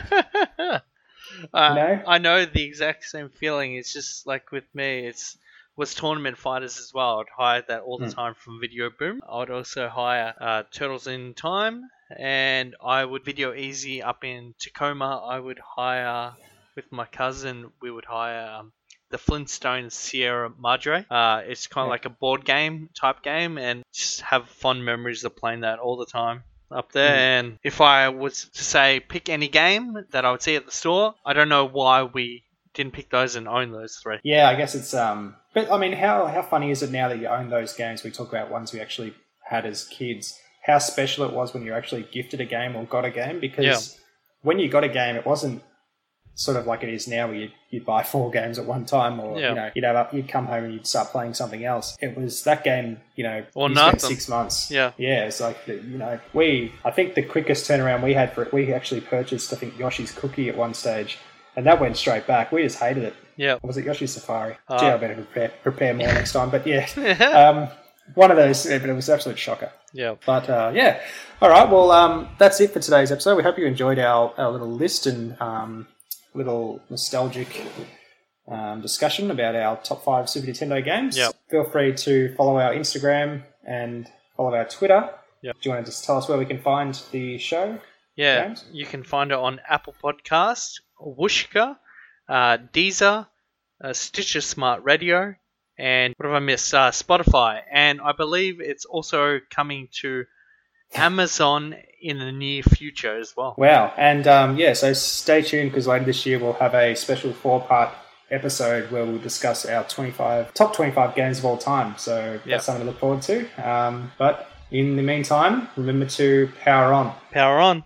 Speaker 2: uh,
Speaker 1: you know?
Speaker 2: I know the exact same feeling. It's just like with me, it's was Tournament Fighters as well. I'd hire that all the mm. time from Video Boom. I'd also hire uh, Turtles in Time, and I would Video Easy up in Tacoma. I would hire, with my cousin, we would hire... Um, the Flintstones Sierra Madre. Uh, it's kind of yeah. like a board game type game, and just have fond memories of playing that all the time up there. Mm. And if I was to say pick any game that I would see at the store, I don't know why we didn't pick those and own those three.
Speaker 1: Yeah, I guess it's um. But I mean, how how funny is it now that you own those games? We talk about ones we actually had as kids. How special it was when you actually gifted a game or got a game, because yeah. when you got a game, it wasn't sort of like it is now, where you'd, you'd buy four games at one time, or yeah. you know, you'd have up, you'd come home and you'd start playing something else. It was that game, you know,
Speaker 2: or
Speaker 1: you
Speaker 2: nothing.
Speaker 1: spent six months.
Speaker 2: Yeah,
Speaker 1: yeah. It's like, you know, we. I think the quickest turnaround we had for it, we actually purchased, I think, Yoshi's Cookie at one stage, and that went straight back. We just hated it.
Speaker 2: Yeah,
Speaker 1: or was it Yoshi's Safari?
Speaker 2: Uh,
Speaker 1: Gee, I better prepare prepare more next time. But yeah, um, one of those. But it was an absolute shocker.
Speaker 2: Yeah.
Speaker 1: But uh, yeah, all right. Well, um, that's it for today's episode. We hope you enjoyed our, our little list and. Um, little nostalgic um, discussion about our top five Super Nintendo games.
Speaker 2: Yep.
Speaker 1: Feel free to follow our Instagram and follow our Twitter.
Speaker 2: Yep. Do
Speaker 1: you want to just tell us where we can find the show?
Speaker 2: Yeah,
Speaker 1: James?
Speaker 2: You can find it on Apple Podcasts, Whooshka, uh, Deezer, uh, Stitcher Smart Radio, and what have I missed? Uh, Spotify. And I believe it's also coming to Amazon in the near future as well.
Speaker 1: Wow. And um, yeah, so stay tuned, because later this year we'll have a special four-part episode where we'll discuss our twenty-five top twenty-five games of all time. So that's yep. something to look forward to. Um, but in the meantime, remember to power on.
Speaker 2: Power on.